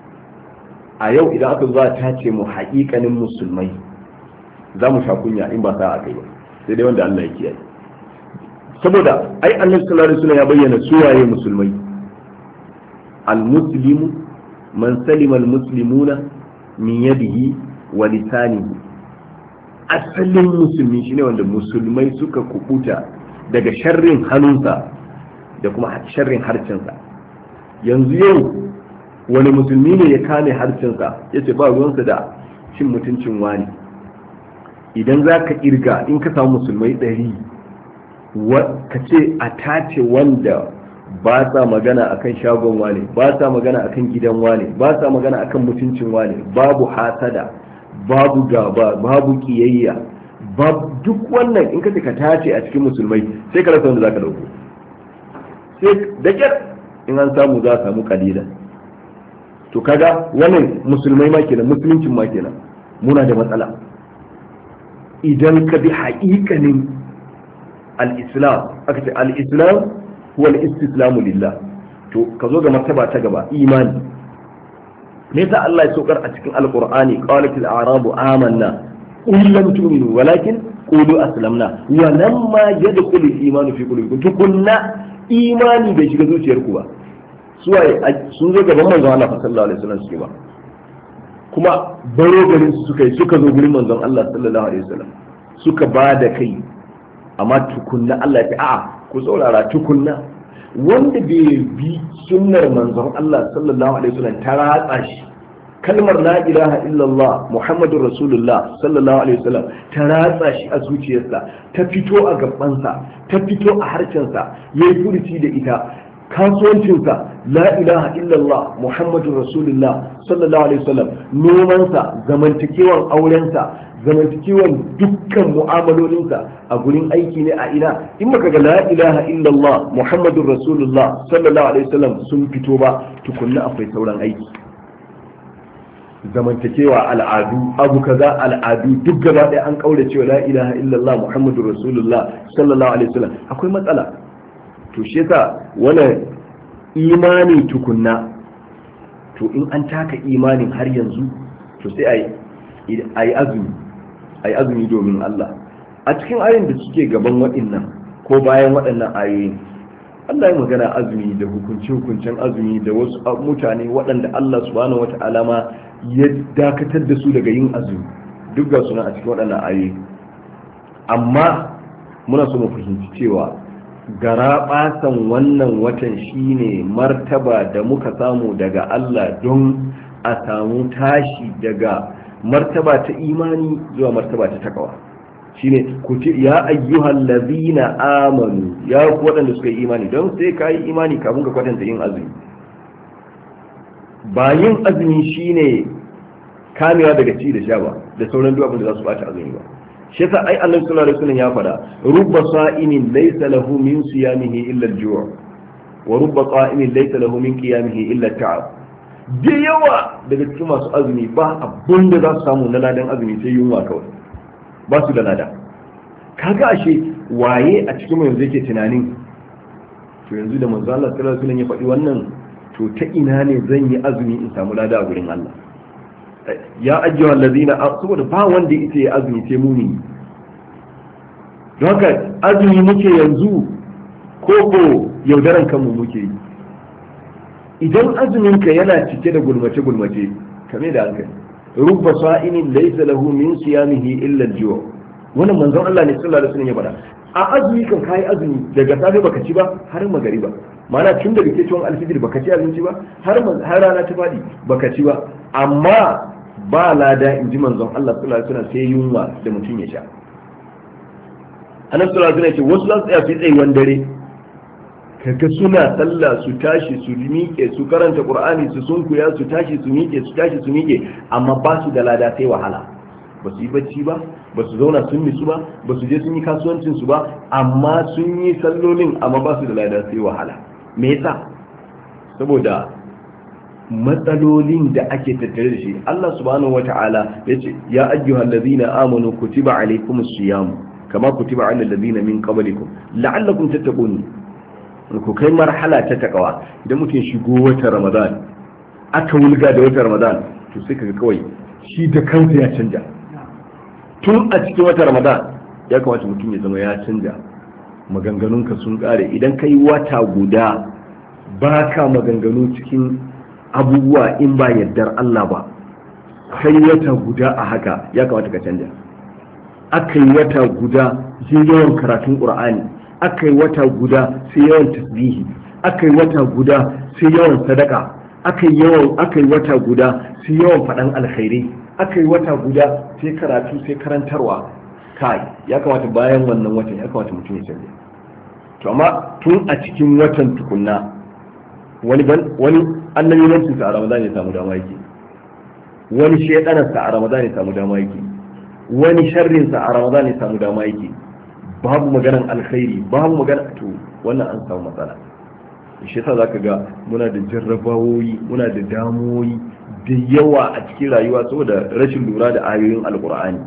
a yau idan aka zo ta ce mu haƙiƙanin musulmai, za mu sha kunya in ba sa a kai ba, sai dai wanda Allah ya kiyaye. Saboda ai Annabi sallallahu alaihi wasallam ya bayyana suwaye musulmai. Al-muslimu man salima al-muslimuna min yadihi wa lisanihi. Asalin musulmi shine wanda musulmai suka kubuta daga sharrin hannunsa da kuma sharrin harcensa. Yanzu yau wani musulmi ne ya kame harcensa ya ce ba ruwansa da cin mutuncin wani. Idan za ka kirga in ka samu musulmai 100, ka ce a tace wanda ba sa magana akan shagon wane, ba sa magana akan gidan wane, ba sa magana akan mutuncin wane, babu hasada, babu gaba, babu kiyayya, duk wannan in ka ce ka tace a cikin musulmai sai ka rasa wanda za ka dauko. Sai da kyar in an samu za a samu kalila. To kaga wannan musulmai ma kenan, musuluncin ma kenan, muna da matsala. idan ka bi haƙiƙanin al-islam, aka ce al-islam huwa al-istislamu lillah, to ka zo ga martaba ta gaba imani. me yasa Allah ya saukar a cikin alqur'ani qalatil a'rabu amanna qul lam tu'minu walakin qulu aslamna wa lamma yadkhulu al-imanu fi qulubikum tukunna imani bai shiga zuciyarku ba. suwaye sun zo gaban manzon Allah sallallahu alaihi wasallam suke ba, kuma baro garin su suka zo gurin manzon Allah sallallahu alaihi wasallam suka ba da kai, amma tukunna Allah ya ce a'a ku saurara tukunna. wanda bai bi sunnar manzon Allah sallallahu alaihi wasallam ta ratsa shi, kalmar la ilaha illallah muhammadur rasulullah sallallahu alaihi wasallam ta ratsa shi a zuciyarsa, ta fito a gabansa, ta fito a harshensa, yayi furuci da ita, kasuwancinsa la ilaha illallah muhammadur rasulullah sallallahu alaihi wasallam, nomansa, zamantakewan aurensa, zamantakewan dukkan mu'amalolinsa, a gurin aiki ne a ina, in baka ga la ilaha illallah muhammadur rasulullah sallallahu alaihi wasallam sun fito ba, tukunna akwai sauran aiki. zamantakewa, al'adu, abu kaza al'adu duk gaba ɗaya an kaura cewa la ilaha illallah muhammadur rasulullah sallallahu alaihi wasallam, akwai matsala. to shi yasa wannan imani tukunna, to in an taka imanin har yanzu to sai ayi azumi domin Allah. a cikin ayoyin da suke gaban waɗannan ko bayan waɗannan ayoyin, Allah ya magana azumi da hukuncen azumi da wasu mutane waɗanda Allah subhanahu wata'ala ma ya dakatar da su daga yin azumi, duk ga suna a cikin waɗannan ayoyi. amma muna so mu fahimci cewa gara ɓasan wannan watan shine martaba da muka samu daga Allah don a samu tashi daga martaba ta imani zuwa martaba ta takawa. shine ya ayyuhal ladina amanu, ya ku waɗanda suka yi imani, don sai ka yi imani kafin ka kwatanta yin azumi. ba yin azumi shine kamewa daga ci da sha ba da sauran duk abin da za su bata azumi ba. shi yasa ai Allah sallallahu alaihi wasallam ya fada rubba sa'imin laysa lahu min siyamihi illa al-ju' wa rubba qa'imin laysa lahu min qiyamihi illa at-ta'ab. da yawa daga cikin masu azumi ba abin da za su samu na ladan azumi sai yunwa kawai, ba su da lada. kaga ashe waye a cikin mu yanzu yake tunanin to yanzu da manzo Allah sallallahu alaihi wasallam ya faɗi wannan, to ta ina ne zan yi azumi in samu lada a gurin Allah? ya ayyuhal ladina, saboda ba wanda yake yi azumi sai mumini. don haka azumi muke yanzu ko yaudaran kanmu muke yi? idan azumin ka yana cike da gulmace kame da hankali. rubba sa'inin laysa lahu min siyamihi illa al-ju', wannan manzon Allah ne sallallahu alaihi wasallam ya faɗa. a azumi kan kai azumi daga safe baka ci ba har magariba, ma'ana tun daga kecewar alfijir baka ci abinci ba har rana ta fadi baka ci ba, amma ba lada in ji manzon Allah sallallahu alaihi wasallam sai yunwa da mutum ya sha. annabi sallallahu alaihi wasallam ya ce wasu za su tsaya fi tsayuwan dare, kaga suna sallah su tashi su miƙe su karanta qur'ani su sunkuya su tashi su miƙe su tashi su miƙe, amma ba su da lada sai wahala. ba su yi bacci ba, ba su zauna sun nisu ba, ba su je sun yi kasuwancin su ba, amma sun yi sallolin amma ba su da lada sai wahala. me yasa? saboda matsalolin da ake tattare da shi. Allah subhanahu wata'ala ya ce ya ayyuhal ladina amanu kutiba alaykumus siyam kama kutiba alal ladina min qablikum la'allakum tattaqun. ku kai marhala ta takawa. idan mutum shigo watan Ramadan aka wulga da watan Ramadan, to sai kaga kawai shi da kansa ya canja. tun a cikin watan Ramadan ya kamata mutum ya zama ya canja, maganganunka sun kare. idan kai wata guda baka maganganu cikin abubuwa in ba yardar Allah ba, kai wata guda a haka ya kamata ka canja. aka yi wata guda sai yawan karatun Qur'ani, aka yi wata guda sai yawan tasbihi, aka yi wata guda sai yawan sadaka, aka yi wata guda sai yawan faɗan alkhairi, aka yi wata guda sai karatu sai karantarwa. kai ya kamata bayan wannan watan ya kamata mutum ya canja. to amma tun a cikin watan tukunna wani annabiwancin sa a Ramadan ya samu dama yake, wani shedanar sa a Ramadan ya samu dama yake, wani sharrin sa a Ramadan ya samu dama yake. babu maganan alkhairi, babu magana, to wannan an samu matsala. shi yasa zaka ga muna da jarrabawoyi, muna da damuwoyi da yawa a cikin rayuwa saboda rashin lura da ayoyin alkur'ani.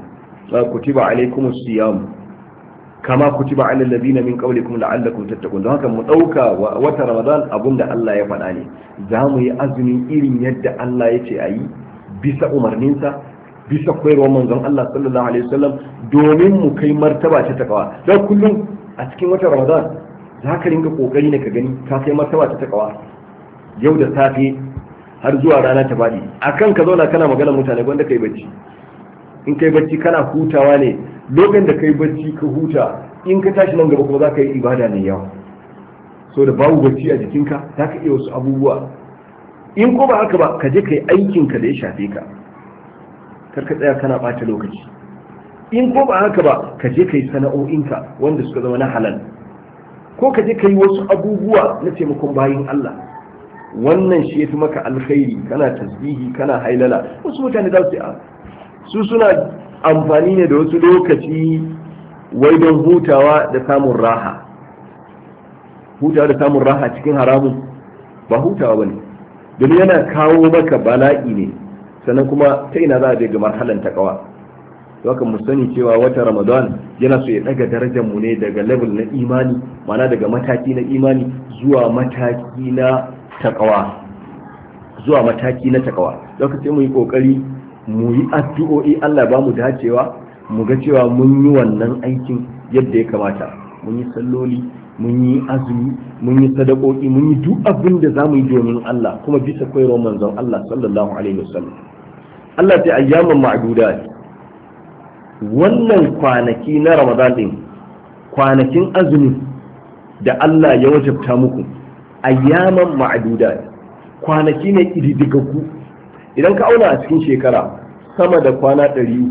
kutiba alaikumus siyam kama kutiba alal ladina min qablikum la'allakum tattaqun. don haka mu dauka wata ramadan abunda Allah ya faɗa ne, za mu yi azumi irin yadda Allah ya ce a yi bisa umarninsa, bisa koyarwar manzon Allah sallallahu alaihi wasallam, domin mu kai martaba ta takawa. don kullum a cikin wata ramadan za ka ringa kokari ne ka gani ka kai martaba ta takawa, yau da safe har zuwa rana ta faɗi. akan ka zauna kana magana mutane wanda kai bacci, in kai bacci kana hutawa ne, lokacin da kai bacci ka huta, in ka tashi nan gaba kuma za ka yi ibada mai yawa, so da babu bacci a jikinka za ka iya wasu abubuwa. in ko ba haka ba ka je ka yi aikinka da ya shafe ka, kar ka tsaya kana ɓata lokaci. in ko ba haka ba ka je ka yi sana'o'inka wanda suka zama na halal, ko ka je ka yi wasu abubuwa na taimakon bayin Allah. wannan shi ya fi maka alkhairi, kana tasbihi kana hailala. wasu mutane za su suna amfani ne da wasu lokaci wai don hutawa da samun raha. hutawa da samun raha cikin haramun ba hutawa bane, domin yana kawo maka bala'i ne, sannan kuma ta ina za a je ga marhalan takawa. to haka mu sani cewa wata ramadan yana so ya daga darajar mu ne daga level na imani, ma'ana daga mataki na imani zuwa mataki na takawa, zuwa mataki na takawa. lokacin mu yi kokari mu yi addu'o'i Allah ba mu dacewa, mu ga cewa mun yi wannan aikin yadda ya kamata, mun yi salloli, mun yi azumi, mun yi sadakoki, mun yi duk abin da za mu yi domin Allah, kuma bisa koyarwar manzon Allah sallallahu alaihi wasallam. Allah ta ayyaman ma'dudat, wannan kwanaki na Ramadan din, kwanakin azumi da Allah ya wajabta muku, ayyaman ma'dudat, kwanaki ne ididdigaggu. idan ka auna a cikin shekara sama da kwana 300,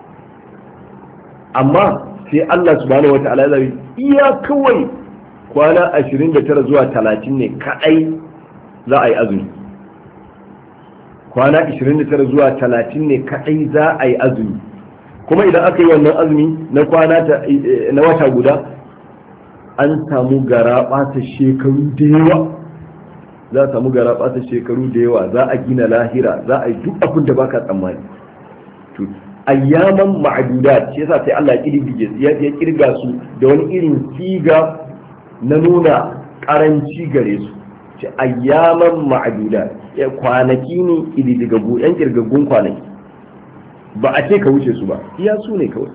amma sai Allah subhanahu wata'ala ya zabi iya kawai kwana 29 zuwa 30 ne kadai za a yi azumi. kwana 29 zuwa 30 ne kadai za a yi azumi. kuma idan aka yi wannan azumi na wata guda, an samu garaɓata shekaru da yawa, za a samu garaɓata shekaru da yawa, za a gina lahira, za a yi duk abin da baka tsammani. to ayyaman ma'dudat, shi yasa sai Allah ya kirga su da wani irin siga na nuna karanci gare su. ce ayyaman ma'dudat, kwanaki ne ididdigaggu, yan kirgaggun kwanaki, ba a ce ka wuce su ba, iya su ne kawai.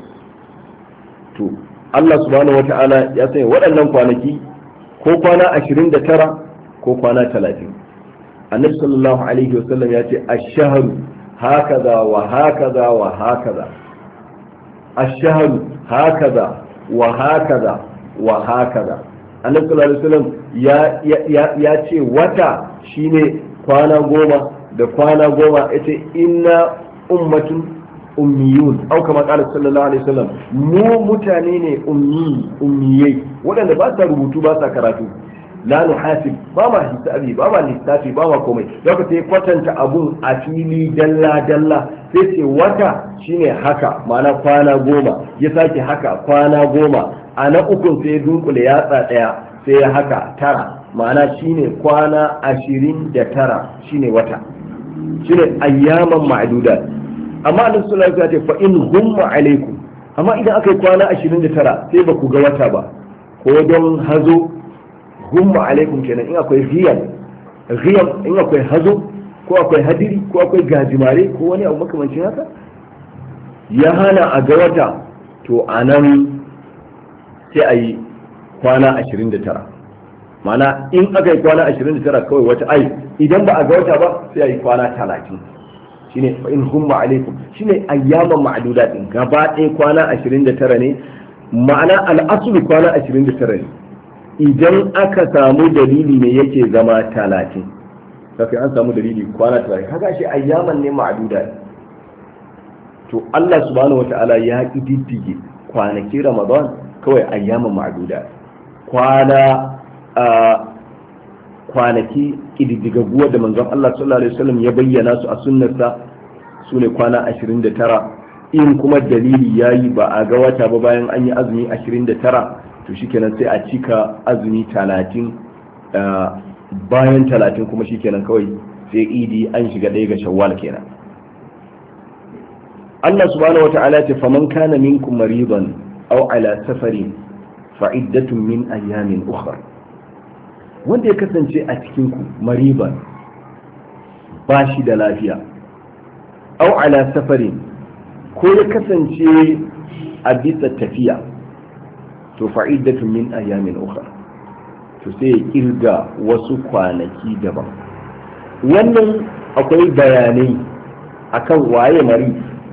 to Allah subhanahu wata'ala ya sanya waɗannan kwanaki ko kwana 29 ko kwana 30. annabi sallallahu alaihi wasallam ya ce ash-shahru hakaza wa hakaza wa hakaza, ash-shahru hakaza wa hakaza wa hakaza. annabi sallallahu alaihi wasallam ya ce wata shine kwana 10 da kwana 10. yace inna ummatun ummiyun, au kama qala sallallahu alaihi wasallam, mu mutane ne ummiyai, waɗanda ba sa rubutu ba sa karatu. la nuhasib, ba ma hisabi, ba ma lissafi, ba ma komai. daga sai kwatanta abun a fili dalla dalla, sai ce wata shine haka, ma'ana kwana 10, ya sake haka kwana 10, a na ukun sai dunkule yatsa daya sai ya haka 9, ma'ana shine kwana 29 shine wata, shine ayyaman ma'dudat. amma annabi sallallahu alaihi wasallam ya ce fa in humma alaikum, amma idan aka yi kwana 29 sai ba ku ga wata ba, ko don hazo, humma alaikum kenan, in akwai ghiyam, in akwai hazo ko akwai hadiri ko akwai gajimare ko wani abu makamancin haka, ya hana a ga wata, to anan sai a yi kwana 29. ma'ana in aka yi kwana 29 kawai wata, ai idan ba a ga wata ba sai a yi kwana 30, shine fa in humma alaikum, shine ayyaman ma'dudat din gaba ɗaya kwana 29 ne. ma'ana al'asulu kwana 29 ne, idan aka samu dalili ne yake zama 30. kafin an samu dalili kwana 30, kaga shi ayyaman ne ma'dudat. to Allah subhanahu wata'ala ya kididdige kwanaki Ramadan kawai ayyaman ma'dudat, kwanaki kididdigagguwa da manzon Allah sallallahu alaihi wasallam ya bayyana su a sunnarsa, su ne kwana 29. in kuma dalili yayi ba a ga wata ba bayan an yi azumi 29, to shikenan sai a cika azumi 30. bayan 30 kuma shikenan kawai sai idi, an shiga ɗaya ga Shawwal kenan. Allah subhanahu wata'ala ce faman kana minkum maridan aw ala safarin fa iddatun min ayyamin ukhra, wanda ya kasance a cikin ku mariban ba shi da lafiya aw ala safarin ko ya kasance a bisa tafiya to fa iddatun min ayyamin ukhra, to sai ya kirga wasu kwanaki daban. Wannan akwai bayanai akan waye mari,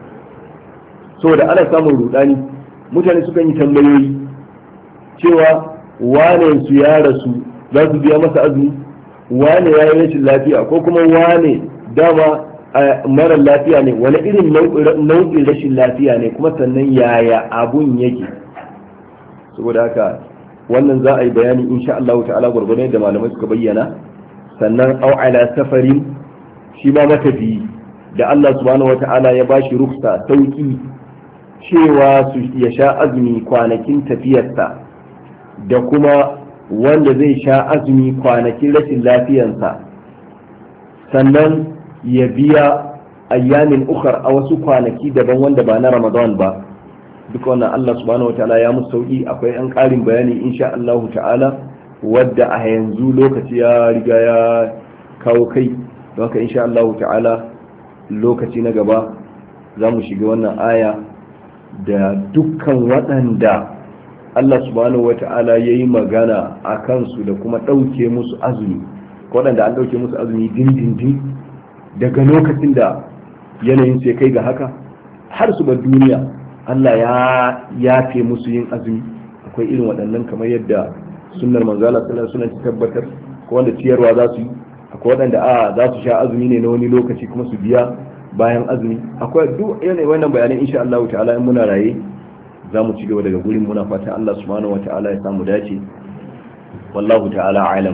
saboda ana samun rudani, mutane sukan yi tambayoyi cewa wane su ya rasu za su biya masa azumi, wane ya yi rashin lafiya, ko kuma wane dama mara lafiya ne, wani irin nau'in rashin lafiya ne, kuma sannan yaya abun yake. Saboda haka wannan za a yi bayani insha Allah ta'ala gwargwadon da malamai suka bayyana. Sannan au ala safarin, shi ma matafi da Allah subhanahu wata'ala ya bashi ruksa sauki cewa ya sha azumi kwanakin tafiyarsa, da kuma wanda zai sha azumi kwanakin rashin lafiyarsa, sannan ya biya ayyamin ukhar a wasu kwanaki daban wanda ba na Ramadan ba. Duka wannan Allah subhanahu wata'ala ya musu sauki. Akwai an ƙarin bayani insha Allah ta'ala wadda a yanzu lokaci ya riga ya kawo kai, don haka insha Allah ta'ala lokaci na gaba za mu shiga wannan aya da dukkan waɗanda Allah subhanahu wata'ala ya yi magana a kansu da kuma ɗauke musu azumi, waɗanda an ɗauke musu azumi dindindin daga lokacin da yanayin sai kai ga haka har su bar duniya, Allah ya yafe musu yin azumi. Akwai irin waɗannan kamar yadda sunnar manzala sallallahu alaihi wasallam tabbatar, ko wanda ciyarwa za su yi, akwai waɗanda za su sha azumi ne na wani lokaci kuma su biya bayan azumi. Akwai duk yanayi wannan bayanan insha Allah ta'ala in muna raye za mu ci gaba daga gurin. Muna fatan Allah subhanahu wata'ala ya samu dace, wallahu ta'ala alam.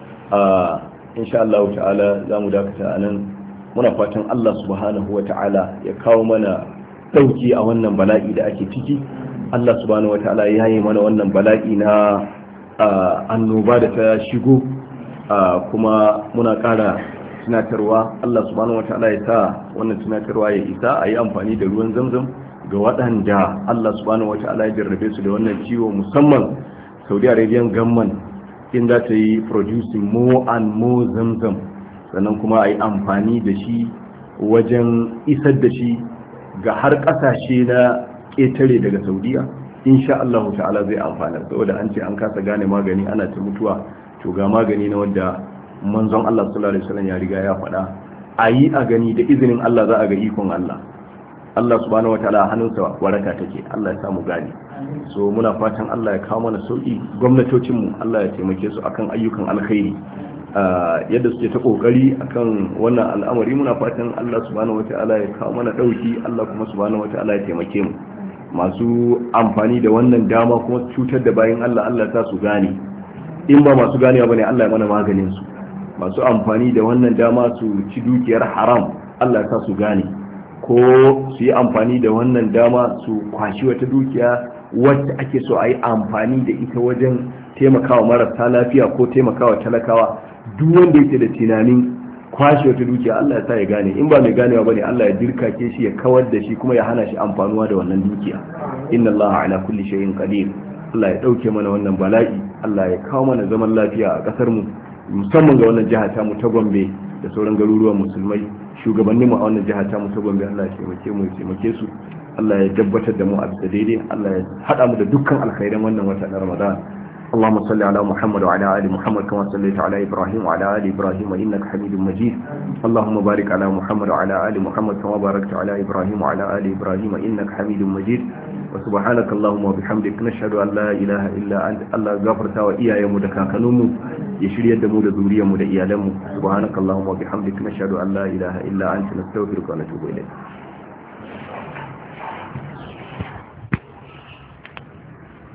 Insha Allah ta'ala za mu dakata a nan. Muna fatan Allah subhanahu wata'ala ya kawo mana dauki a wannan bala'i da ake ciki. Allah subhanahu wata'ala ya yi mana wannan bala'i na annoba da ta shigo, kuma muna ƙara tunatarwa Allah subhanahu wata'ala ya sa wannan tunatarwa ya isa a yi amfani da ruwan zamzam ga waɗanda Allah subhanahu wata'ala ya jarrabe su da wannan ciwo, musamman Saudi Arabian government in za ta yi producing more and more zamzam, sannan kuma a yi amfani da shi wajen isar da shi ga har ƙasashe na ƙetare daga Saudiya. Insha Allah ta'ala zai amfana, saboda an ce an kasa gane magani ana ta mutuwa, to ga magani na wanda manzon Allah sallallahu alaihi wasallam ya riga ya faɗa a yi a gani, da izinin Allah za a ga ikon Allah. Allah subhanahu wataala hannunsa waraka take. Allah ya samu gani. So muna fatan Allah ya kawo mana sauki, gwamnatocin mu Allah ya taimake su akan ayyukan alkhairi yadda suke ta kokari akan wannan al'amari. Muna fatan Allah subhanahu wataala ya kawo mana dauki, Allah kuma subhanahu wataala ya taimake mu. Masu amfani da wannan dama kuma cutar da bayin Allah, Allah ta su gane. In ba masu ganewa bane Allah ya mana maganin su. Masu amfani da wannan dama su ci dukiyar haram, Allah ta su gane. Ko su yi amfani da wannan dama su kwashi wata dukiya wacce ake so a yi amfani da ita wajen taimakawa marasa lafiya ko taimakawa talakawa. Duk wanda yake da tunanin kwashe wata dukiya, Allah ya sa ya gane. In ba mai ganewa bane Allah ya dirkake shi, ya kawar da shi, kuma ya hana shi amfanuwa da wannan dukiya. Inna Allah ala kulli shay'in qadir. Allah ya dauke mana wannan bala'i, Allah ya kawo mana zaman lafiya a kasar mu, musamman ga wannan jiha ta mu ta Gombe da sauran garuruwan musulmai. Shugabannin mu a wannan jiha ta mu ta Gombe, Allah ya taimake mu, ya taimake su. Allah ya tabbatar da mu a bisa daidai. Allah ya hada mu da dukkan alkhairan wannan wata na Ramadan. اللهم صل على محمد وعلى آل محمد كما صليت على إبراهيم وعلى آل إبراهيم إنك حميد مجيد. اللهم بارك على محمد وعلى آل محمد كما باركت على إبراهيم وعلى آل إبراهيم إنك حميد مجيد. وسبحانك اللهم وبحمدك نشهد أن لا إله إلا أنت. الله غفرت وإيا يمدك كنوم يشري يدمو ذرية مد إيالم. سبحانك اللهم وبحمدك نشهد أن لا إله إلا أنت نستغفرك ونتوب إليك.